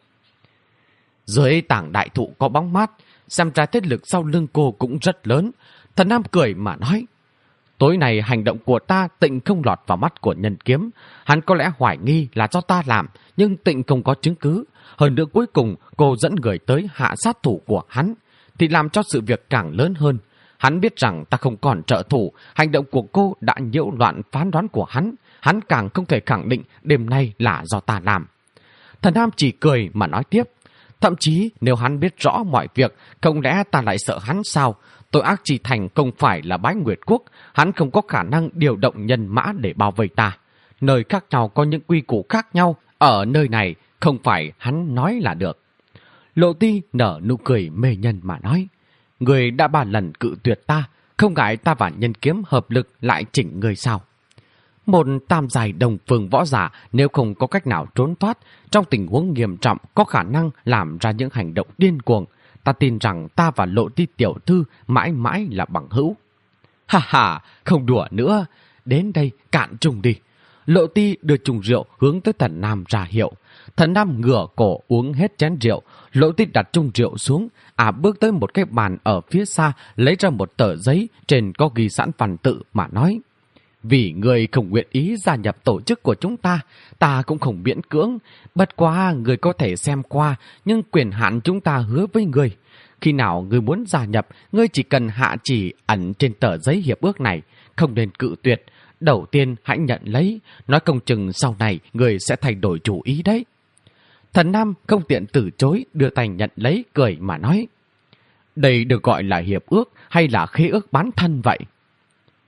S1: Dưới tảng đại thụ có bóng mát, xem ra thế lực sau lưng cô cũng rất lớn. Thần Nam cười mà nói: "Tối nay hành động của ta tịnh không lọt vào mắt của Nhân Kiếm. Hắn có lẽ hoài nghi là do ta làm, nhưng tịnh không có chứng cứ. Hơn nữa cuối cùng cô dẫn người tới hạ sát thủ của hắn, thì làm cho sự việc càng lớn hơn. Hắn biết rằng ta không còn trợ thủ, hành động của cô đã nhiễu loạn phán đoán của hắn. Hắn càng không thể khẳng định đêm nay là do ta làm." Thần Nam chỉ cười mà nói tiếp: "Thậm chí nếu hắn biết rõ mọi việc, không lẽ ta lại sợ hắn sao? Tội ác chỉ thành không phải là Bái Nguyệt Quốc, hắn không có khả năng điều động nhân mã để bảo vệ ta. Nơi khác nhau có những quy củ khác nhau, ở nơi này không phải hắn nói là được." Lộ Ti nở nụ cười mê nhân mà nói: "Người đã ba lần cự tuyệt ta, không ngại ta và Nhân Kiếm hợp lực lại chỉnh người sao?" Một tam giai đồng phương võ giả nếu không có cách nào trốn thoát, trong tình huống nghiêm trọng có khả năng làm ra những hành động điên cuồng. Ta tin rằng ta và Lộ Ti tiểu thư mãi mãi là bằng hữu." "Ha ha, không đùa nữa. Đến đây cạn chung đi." Lộ Ti đưa chung rượu hướng tới Thần Nam ra hiệu. Thần Nam ngửa cổ uống hết chén rượu. Lộ Ti đặt chung rượu xuống, à bước tới một cái bàn ở phía xa, lấy ra một tờ giấy trên có ghi sẵn văn tự mà nói: "Vì người không nguyện ý gia nhập tổ chức của chúng ta, ta cũng không miễn cưỡng. Bất quá người có thể xem qua, nhưng quyền hạn chúng ta hứa với người. Khi nào người muốn gia nhập, ngươi chỉ cần hạ chỉ ẩn trên tờ giấy hiệp ước này, không nên cự tuyệt. Đầu tiên hãy nhận lấy, nói không chừng sau này người sẽ thay đổi chủ ý đấy." Thần Nam không tiện từ chối, đưa tay nhận lấy, cười mà nói: "Đây được gọi là hiệp ước hay là khế ước bán thân vậy?"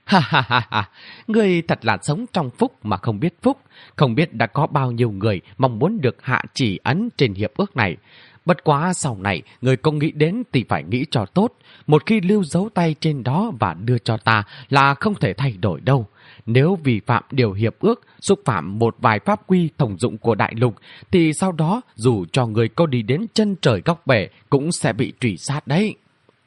S1: Ha ha ha ha, ngươi thật là sống trong phúc mà không biết phúc, không biết đã có bao nhiêu người mong muốn được hạ chỉ ấn trên hiệp ước này. Bất quá sau này, người có nghĩ đến thì phải nghĩ cho tốt, một khi lưu dấu tay trên đó và đưa cho ta là không thể thay đổi đâu. Nếu vi phạm điều hiệp ước, xúc phạm một vài pháp quy thông dụng của đại lục, thì sau đó dù cho người có đi đến chân trời góc bể cũng sẽ bị truy sát đấy.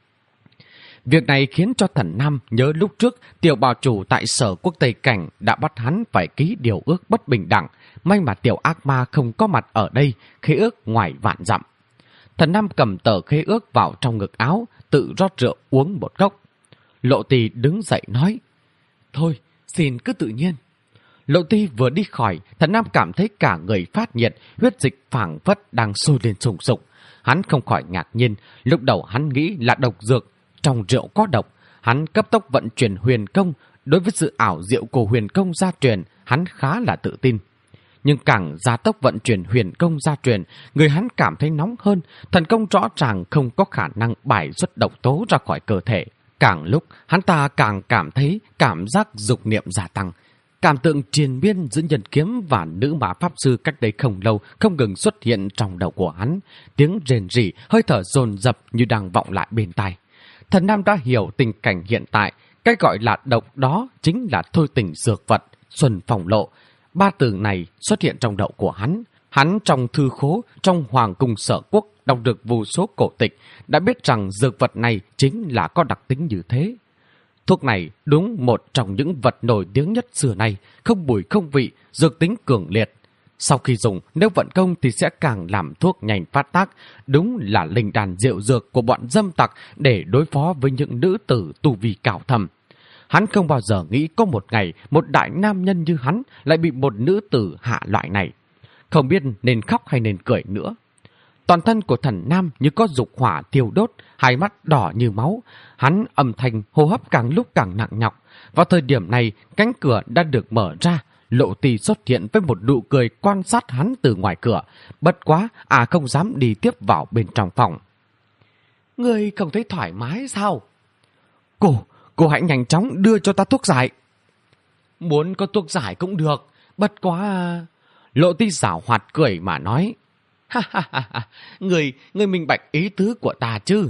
S1: Việc này khiến cho Thần Nam nhớ lúc trước Tiểu Bảo Chủ tại Sở Quốc Tây Cảnh đã bắt hắn phải ký điều ước bất bình đẳng. May mà Tiểu Ác Ma không có mặt ở đây, khế ước ngoài vạn dặm. Thần Nam cầm tờ khế ước vào trong ngực áo, tự rót rượu uống một cốc. Lộ Tì đứng dậy nói, thôi, xin cứ tự nhiên. Lộ Tì vừa đi khỏi, Thần Nam cảm thấy cả người phát nhiệt, huyết dịch phảng phất đang sôi lên sùng sục. Hắn không khỏi ngạc nhiên, lúc đầu hắn nghĩ là độc dược, trong rượu có độc. Hắn cấp tốc vận chuyển huyền công, đối với sự ảo diệu của huyền công gia truyền, hắn khá là tự tin. Nhưng càng gia tốc vận chuyển huyền công gia truyền, người hắn cảm thấy nóng hơn, thần công rõ ràng không có khả năng bài xuất độc tố ra khỏi cơ thể. Càng lúc, hắn ta càng cảm thấy cảm giác dục niệm gia tăng. Cảm tượng triền miên giữa nhân kiếm và nữ mã pháp sư cách đây không lâu không ngừng xuất hiện trong đầu của hắn. Tiếng rền rỉ, hơi thở dồn dập như đang vọng lại bên tai. Thần Nam đã hiểu tình cảnh hiện tại, cái gọi là độc đó chính là thôi tình dược vật, xuân phòng lộ. Ba từ này xuất hiện trong đầu của hắn. Hắn trong thư khố, trong hoàng cung Sở Quốc đọc được vô số cổ tịch, đã biết rằng dược vật này chính là có đặc tính như thế. Thuốc này đúng một trong những vật nổi tiếng nhất xưa nay, không mùi không vị, dược tính cường liệt. Sau khi dùng, nếu vận công thì sẽ càng làm thuốc nhanh phát tác, đúng là linh đàn diệu dược của bọn dâm tặc để đối phó với những nữ tử tu vi cao thầm. Hắn không bao giờ nghĩ có một ngày một đại nam nhân như hắn lại bị một nữ tử hạ loại này. Không biết nên khóc hay nên cười nữa. Toàn thân của Thần Nam như có dục hỏa thiêu đốt, hai mắt đỏ như máu. Hắn âm thanh hô hấp càng lúc càng nặng nhọc. Vào thời điểm này, cánh cửa đã được mở ra. Lộ Tì xuất hiện với một nụ cười quan sát hắn từ ngoài cửa. Bất quá, à không dám đi tiếp vào bên trong phòng. Ngươi không thấy thoải mái sao? Cô, cô hãy nhanh chóng đưa cho ta thuốc giải. Muốn có thuốc giải cũng được, bất quá... Lộ Tì giảo hoạt cười mà nói. Ha ha ha ha, người, người minh bạch ý tứ của ta chứ.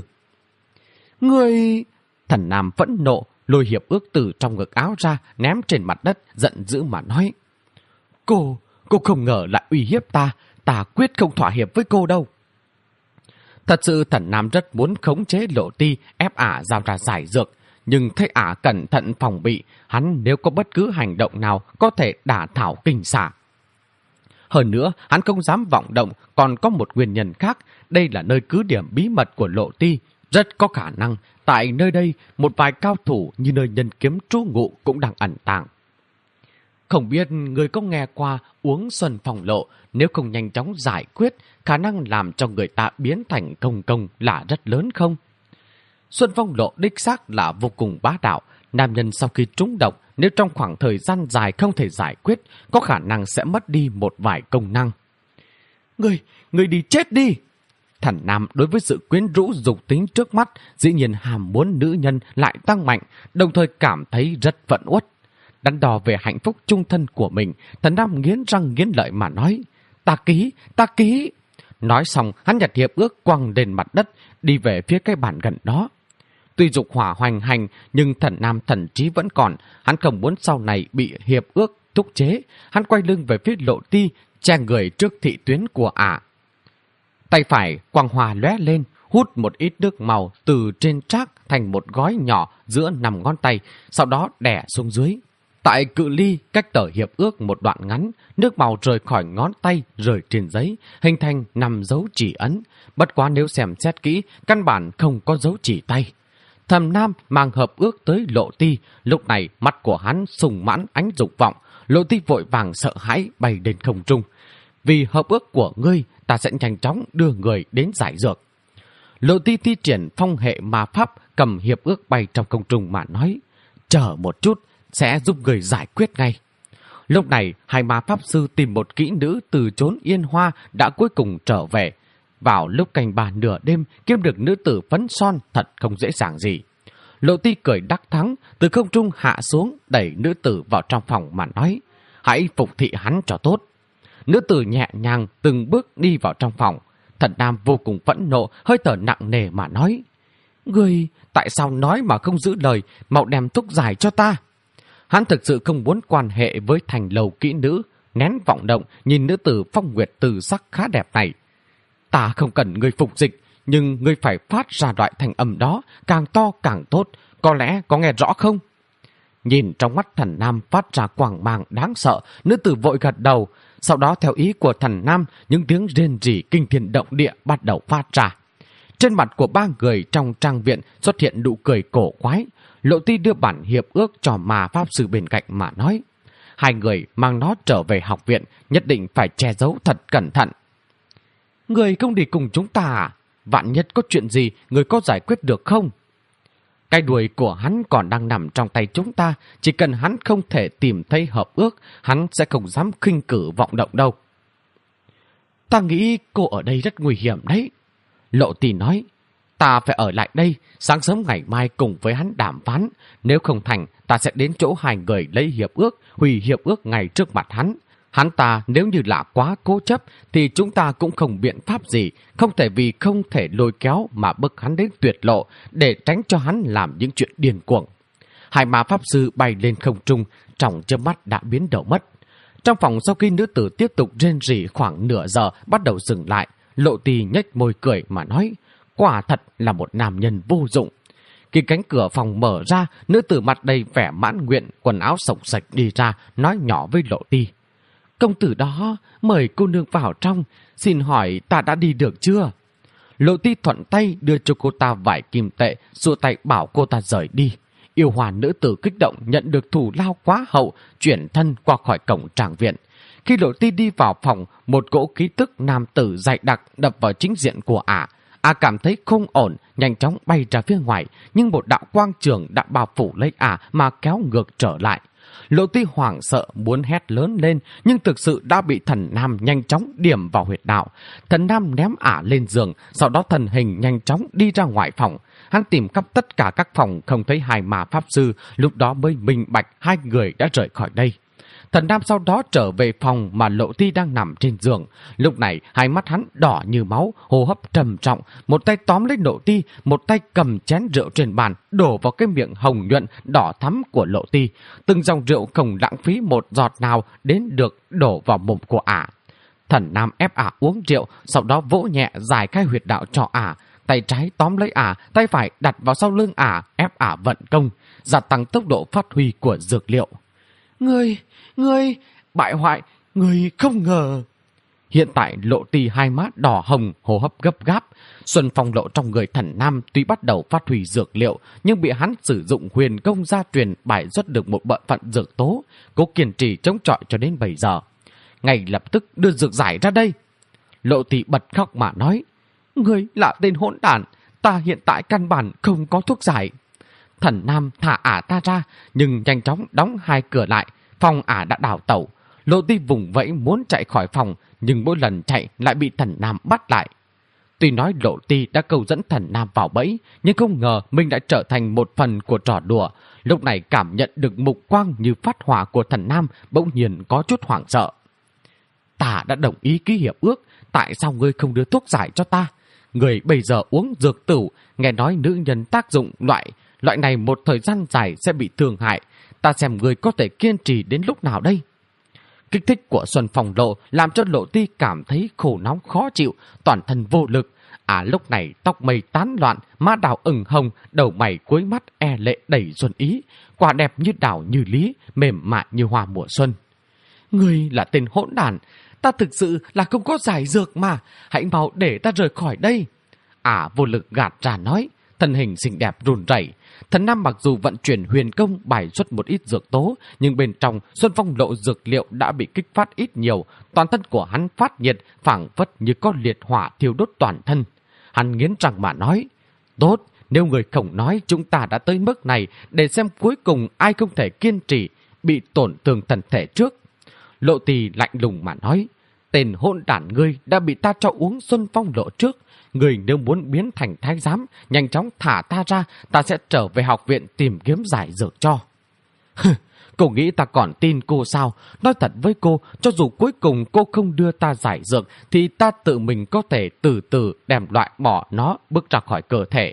S1: Người... Thần Nam phẫn nộ, lôi hiệp ước từ trong ngực áo ra, ném trên mặt đất, giận dữ mà nói. Cô, cô không ngờ lại uy hiếp ta, ta quyết không thỏa hiệp với cô đâu. Thật sự Thần Nam rất muốn khống chế Lộ Ti, ép ả giao ra giải dược, nhưng thấy ả cẩn thận phòng bị, hắn nếu có bất cứ hành động nào có thể đả thảo kinh xả. Hơn nữa, hắn không dám vọng động, còn có một nguyên nhân khác, đây là nơi cứ điểm bí mật của Lộ Ti. Rất có khả năng, tại nơi đây, một vài cao thủ như nơi nhân kiếm trú ngụ cũng đang ẩn tàng. Không biết người có nghe qua uống xuân phòng lộ, nếu không nhanh chóng giải quyết, khả năng làm cho người ta biến thành công công là rất lớn không? Xuân phong lộ đích xác là vô cùng bá đạo. Nam nhân sau khi trúng độc, nếu trong khoảng thời gian dài không thể giải quyết, có khả năng sẽ mất đi một vài công năng. Người, người đi chết đi! Thần Nam đối với sự quyến rũ dục tính trước mắt, dĩ nhiên hàm muốn nữ nhân lại tăng mạnh, đồng thời cảm thấy rất phẫn uất. Đắn đo về hạnh phúc chung thân của mình, Thần Nam nghiến răng nghiến lợi mà nói, ta ký, ta ký. Nói xong, hắn nhặt hiệp ước quăng lên mặt đất, đi về phía cái bàn gần đó. Tuy dục hỏa hoành hành, nhưng Thần Nam thần trí vẫn còn, hắn không muốn sau này bị hiệp ước thúc chế. Hắn quay lưng về phía Lộ Ti, che người trước thị tuyến của ả. Tay phải quang hòa lóe lên, hút một ít nước màu từ trên trác thành một gói nhỏ giữa năm ngón tay, sau đó đè xuống dưới. Tại cự ly cách tờ hiệp ước một đoạn ngắn, nước màu rời khỏi ngón tay rời trên giấy, hình thành năm dấu chỉ ấn. Bất quá nếu xem xét kỹ, căn bản không có dấu chỉ tay. Thần Nam mang hợp ước tới Lộ Ti, lúc này mắt của hắn sùng mãn ánh dục vọng. Lộ Ti vội vàng sợ hãi bay lên không trung. Vì hợp ước của ngươi, ta sẽ nhanh chóng đưa người đến giải dược. Lộ Ti thi triển phong hệ ma pháp, cầm hiệp ước bay trong không trung mà nói, chờ một chút, sẽ giúp người giải quyết ngay. Lúc này, hai ma pháp sư tìm một kỹ nữ từ chốn Yên Hoa đã cuối cùng trở về. Vào lúc canh ba nửa đêm, kiếm được nữ tử phấn son thật không dễ dàng gì. Lộ Ti cười đắc thắng, từ không trung hạ xuống, đẩy nữ tử vào trong phòng mà nói, hãy phục thị hắn cho tốt. Nữ tử nhẹ nhàng từng bước đi vào trong phòng. Thần nam vô cùng phẫn nộ, hơi thở nặng nề mà nói, ngươi tại sao nói mà không giữ lời, mau đem thuốc giải cho ta. Hắn thực sự không muốn quan hệ với thành lầu kỹ nữ, nén vọng động nhìn nữ tử phong nguyệt từ sắc khá đẹp này. Ta không cần ngươi phục dịch, nhưng ngươi phải phát ra loại thành âm đó, càng to càng tốt, có lẽ có nghe rõ không? Nhìn trong mắt thần nam phát ra quang mang đáng sợ, nữ tử vội gật đầu. Sau đó theo ý của thần nam, những tiếng rên rỉ kinh thiên động địa bắt đầu phát ra. Trên mặt của ba người trong trang viện xuất hiện nụ cười cổ quái. Lộ Ti đưa bản hiệp ước cho mà pháp sư bên cạnh mà nói, hai người mang nó trở về học viện, nhất định phải che giấu thật cẩn thận. Người không đi cùng chúng ta à? Vạn nhất có chuyện gì, người có giải quyết được không? Cái đuôi của hắn còn đang nằm trong tay chúng ta, chỉ cần hắn không thể tìm thấy hợp ước, hắn sẽ không dám khinh cử vọng động đâu. Ta nghĩ cô ở đây rất nguy hiểm đấy. Lộ Ti nói, ta phải ở lại đây, sáng sớm ngày mai cùng với hắn đàm phán. Nếu không thành, ta sẽ đến chỗ hai người lấy hiệp ước, hủy hiệp ước ngay trước mặt hắn. Hắn ta nếu như là quá cố chấp thì chúng ta cũng không biện pháp gì, không thể vì không thể lôi kéo mà bức hắn đến tuyệt lộ để tránh cho hắn làm những chuyện điên cuồng. Hai ma pháp sư bay lên không trung, trong chớp mắt đã biến đầu mất. Trong phòng sau khi nữ tử tiếp tục rên rỉ khoảng nửa giờ bắt đầu dừng lại, Lộ Ti nhếch môi cười mà nói, quả thật là một nam nhân vô dụng. Khi cánh cửa phòng mở ra, nữ tử mặt đầy vẻ mãn nguyện, quần áo sộc sạch đi ra, nói nhỏ với Lộ Ti, công tử đó, mời cô nương vào trong, xin hỏi ta đã đi được chưa? Lộ Ti thuận tay đưa cho cô ta vài kim tệ, xua tay bảo cô ta rời đi. Yêu hoàn nữ tử kích động nhận được thù lao quá hậu, chuyển thân qua khỏi cổng tràng viện. Khi Lộ Ti đi vào phòng, một cỗ khí tức nam tử dày đặc đập vào chính diện của ả. Ả cảm thấy không ổn, nhanh chóng bay ra phía ngoài, nhưng một đạo quang trường đã bao phủ lấy ả mà kéo ngược trở lại. Lộ Ti hoảng sợ muốn hét lớn lên, nhưng thực sự đã bị thần nam nhanh chóng điểm vào huyệt đạo. Thần nam ném ả lên giường, sau đó thần hình nhanh chóng đi ra ngoài phòng. Hắn tìm khắp tất cả các phòng không thấy hai ma pháp sư, lúc đó mới minh bạch hai người đã rời khỏi đây. Thần nam sau đó trở về phòng mà Lộ Ti đang nằm trên giường. Lúc này hai mắt hắn đỏ như máu, hô hấp trầm trọng, một tay tóm lấy Lộ Ti, một tay cầm chén rượu trên bàn đổ vào cái miệng hồng nhuận đỏ thắm của Lộ Ti. Từng dòng rượu không lãng phí một giọt nào đến được đổ vào mồm của ả. Thần nam ép ả uống rượu, sau đó vỗ nhẹ giải khai huyệt đạo cho ả. Tay trái tóm lấy ả, tay phải đặt vào sau lưng ả, ép ả vận công, gia tăng tốc độ phát huy của dược liệu. Ngươi, ngươi, bại hoại, ngươi không ngờ. Hiện tại Lộ Ti hai mắt đỏ hồng, hô hấp gấp gáp. Xuân phong lộ trong người thần nam tuy bắt đầu phát huy dược liệu, nhưng bị hắn sử dụng huyền công gia truyền bài xuất được một bộ phận dược tố, cố kiên trì chống chọi cho đến bây giờ. Ngay lập tức đưa dược giải ra đây. Lộ Ti bật khóc mà nói, ngươi là tên hỗn đản, ta hiện tại căn bản không có thuốc giải. Thần nam thả ả ta ra, nhưng nhanh chóng đóng hai cửa lại. Phòng ả đã đào tẩu. Lộ Ti vùng vẫy muốn chạy khỏi phòng, nhưng mỗi lần chạy lại bị thần nam bắt lại. Tuy nói Lộ Ti đã câu dẫn thần nam vào bẫy, nhưng không ngờ mình đã trở thành một phần của trò đùa. Lúc này cảm nhận được mục quang như phát hỏa của thần nam, bỗng nhiên có chút hoảng sợ. Ta đã đồng ý ký hiệp ước, tại sao ngươi không đưa thuốc giải cho ta? Người bây giờ uống dược tửu, nghe nói nữ nhân tác dụng loại loại này một thời gian dài sẽ bị thương hại. Ta xem người có thể kiên trì đến lúc nào đây? Kích thích của Xuân Phong Lộ làm cho Lộ Ti cảm thấy khổ nóng khó chịu, toàn thân vô lực. À lúc này tóc mây tán loạn, má đào ửng hồng, đầu mày cuối mắt e lệ đầy xuân ý, quả đẹp như đào như lý, mềm mại như hoa mùa xuân. Ngươi là tên hỗn đản, ta thực sự là không có giải dược mà, hãy mau để ta rời khỏi đây. À vô lực gạt ra nói, thân hình xinh đẹp run rẩy. Thần nam mặc dù vận chuyển huyền công bài xuất một ít dược tố, nhưng bên trong Xuân Phong Lộ dược liệu đã bị kích phát ít nhiều, toàn thân của hắn phát nhiệt, phảng phất như có liệt hỏa thiêu đốt toàn thân. Hắn nghiến răng mà nói, tốt, nếu người không nói chúng ta đã tới mức này, để xem cuối cùng ai không thể kiên trì, bị tổn thương thân thể trước. Lộ Ti lạnh lùng mà nói, Tên hỗn đản ngươi đã bị ta cho uống Xuân Phong Lộ trước. Ngươi nếu muốn biến thành thái giám, nhanh chóng thả ta ra, ta sẽ trở về học viện tìm kiếm giải dược cho. Cô nghĩ ta còn tin cô sao? Nói thật với cô, cho dù cuối cùng cô không đưa ta giải dược, thì ta tự mình có thể từ từ đem loại bỏ nó bước ra khỏi cơ thể.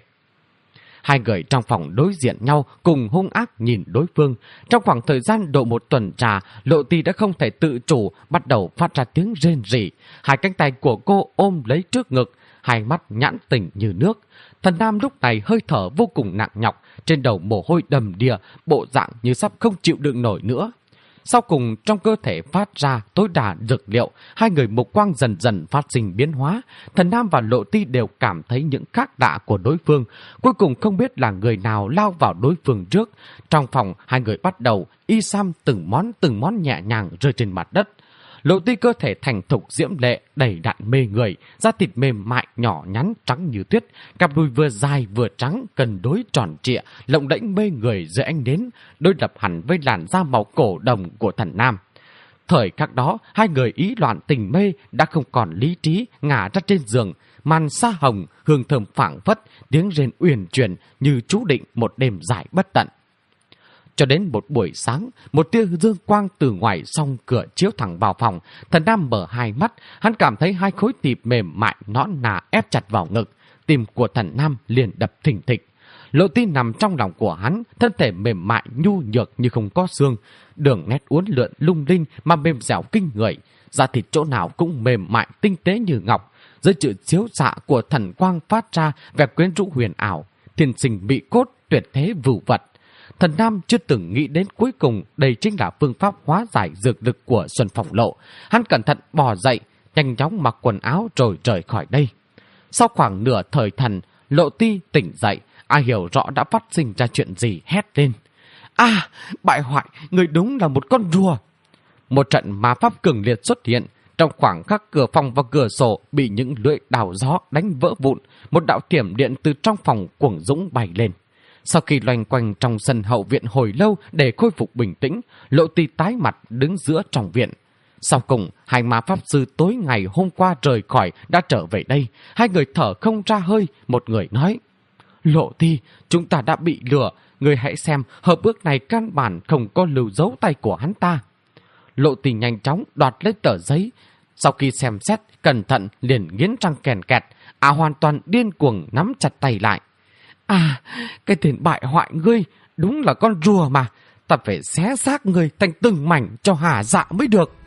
S1: Hai người trong phòng đối diện nhau cùng hung ác nhìn đối phương. Trong khoảng thời gian độ một tuần trà, Lộ Ti đã không thể tự chủ, bắt đầu phát ra tiếng rên rỉ. Hai cánh tay của cô ôm lấy trước ngực, hai mắt nhãn tỉnh như nước. Thần Nam lúc này hơi thở vô cùng nặng nhọc, trên đầu mồ hôi đầm đìa, bộ dạng như sắp không chịu đựng nổi nữa. Sau cùng trong cơ thể phát ra tối đa dược liệu, hai người mục quang dần dần phát sinh biến hóa. Thần Nam và Lộ Ti đều cảm thấy những khác lạ của đối phương. Cuối cùng không biết là người nào lao vào đối phương trước. Trong phòng hai người bắt đầu y sam từng món từng món nhẹ nhàng rơi trên mặt đất. Lộ Ti cơ thể thành thục diễm lệ, đầy đặn mê người, da thịt mềm mại nhỏ nhắn trắng như tuyết, cặp đùi vừa dài vừa trắng, cân đối tròn trịa, lộng lẫy mê người dưới ánh nến, đối lập hẳn với làn da màu cổ đồng của Thần Nam. Thời khắc đó, hai người ý loạn tình mê đã không còn lý trí, ngả ra trên giường, màn sa hồng, hương thơm phảng phất, tiếng rên uyển chuyển như chú định một đêm dài bất tận. Cho đến một buổi sáng, một tia dương quang từ ngoài song cửa chiếu thẳng vào phòng. Thần Nam mở hai mắt, hắn cảm thấy hai khối thịt mềm mại nõn nà ép chặt vào ngực. Tim của Thần Nam liền đập thình thịch. Lộ Ti nằm trong lòng của hắn, thân thể mềm mại nhu nhược như không có xương, đường nét uốn lượn lung linh mà mềm dẻo kinh người, da thịt chỗ nào cũng mềm mại tinh tế như ngọc. Dưới sự chiếu xạ của thần quang phát ra vẻ quyến rũ huyền ảo, thiên sinh mỹ cốt, tuyệt thế vưu vật. Thần Nam chưa từng nghĩ đến cuối cùng đây chính là phương pháp hóa giải dược lực của Xuân Phong Lộ. Hắn cẩn thận bò dậy, nhanh chóng mặc quần áo rồi rời khỏi đây. Sau khoảng nửa thời thần, Lộ Ti tỉnh dậy, ai hiểu rõ đã phát sinh ra chuyện gì hét lên. À, bại hoại, người đúng là một con rùa. Một trận ma pháp cường liệt xuất hiện. Trong khoảng khắc cửa phòng và cửa sổ bị những lưỡi đào gió đánh vỡ vụn, một đạo thiểm điện từ trong phòng cuồng dũng bay lên. Sau khi loanh quanh trong sân hậu viện hồi lâu để khôi phục bình tĩnh, Lộ Ti tái mặt đứng giữa trong viện. Sau cùng, hai ma pháp sư tối ngày hôm qua rời khỏi đã trở về đây. Hai người thở không ra hơi, một người nói: Lộ Ti, chúng ta đã bị lừa. Người hãy xem, hợp ước này căn bản không có lưu dấu tay của hắn ta. Lộ Ti nhanh chóng đoạt lấy tờ giấy. Sau khi xem xét, cẩn thận liền nghiến răng kèn kẹt. À hoàn toàn điên cuồng nắm chặt tay lại. À, cái tên bại hoại ngươi, đúng là con rùa mà. Ta phải xé xác ngươi thành từng mảnh cho hả dạ mới được.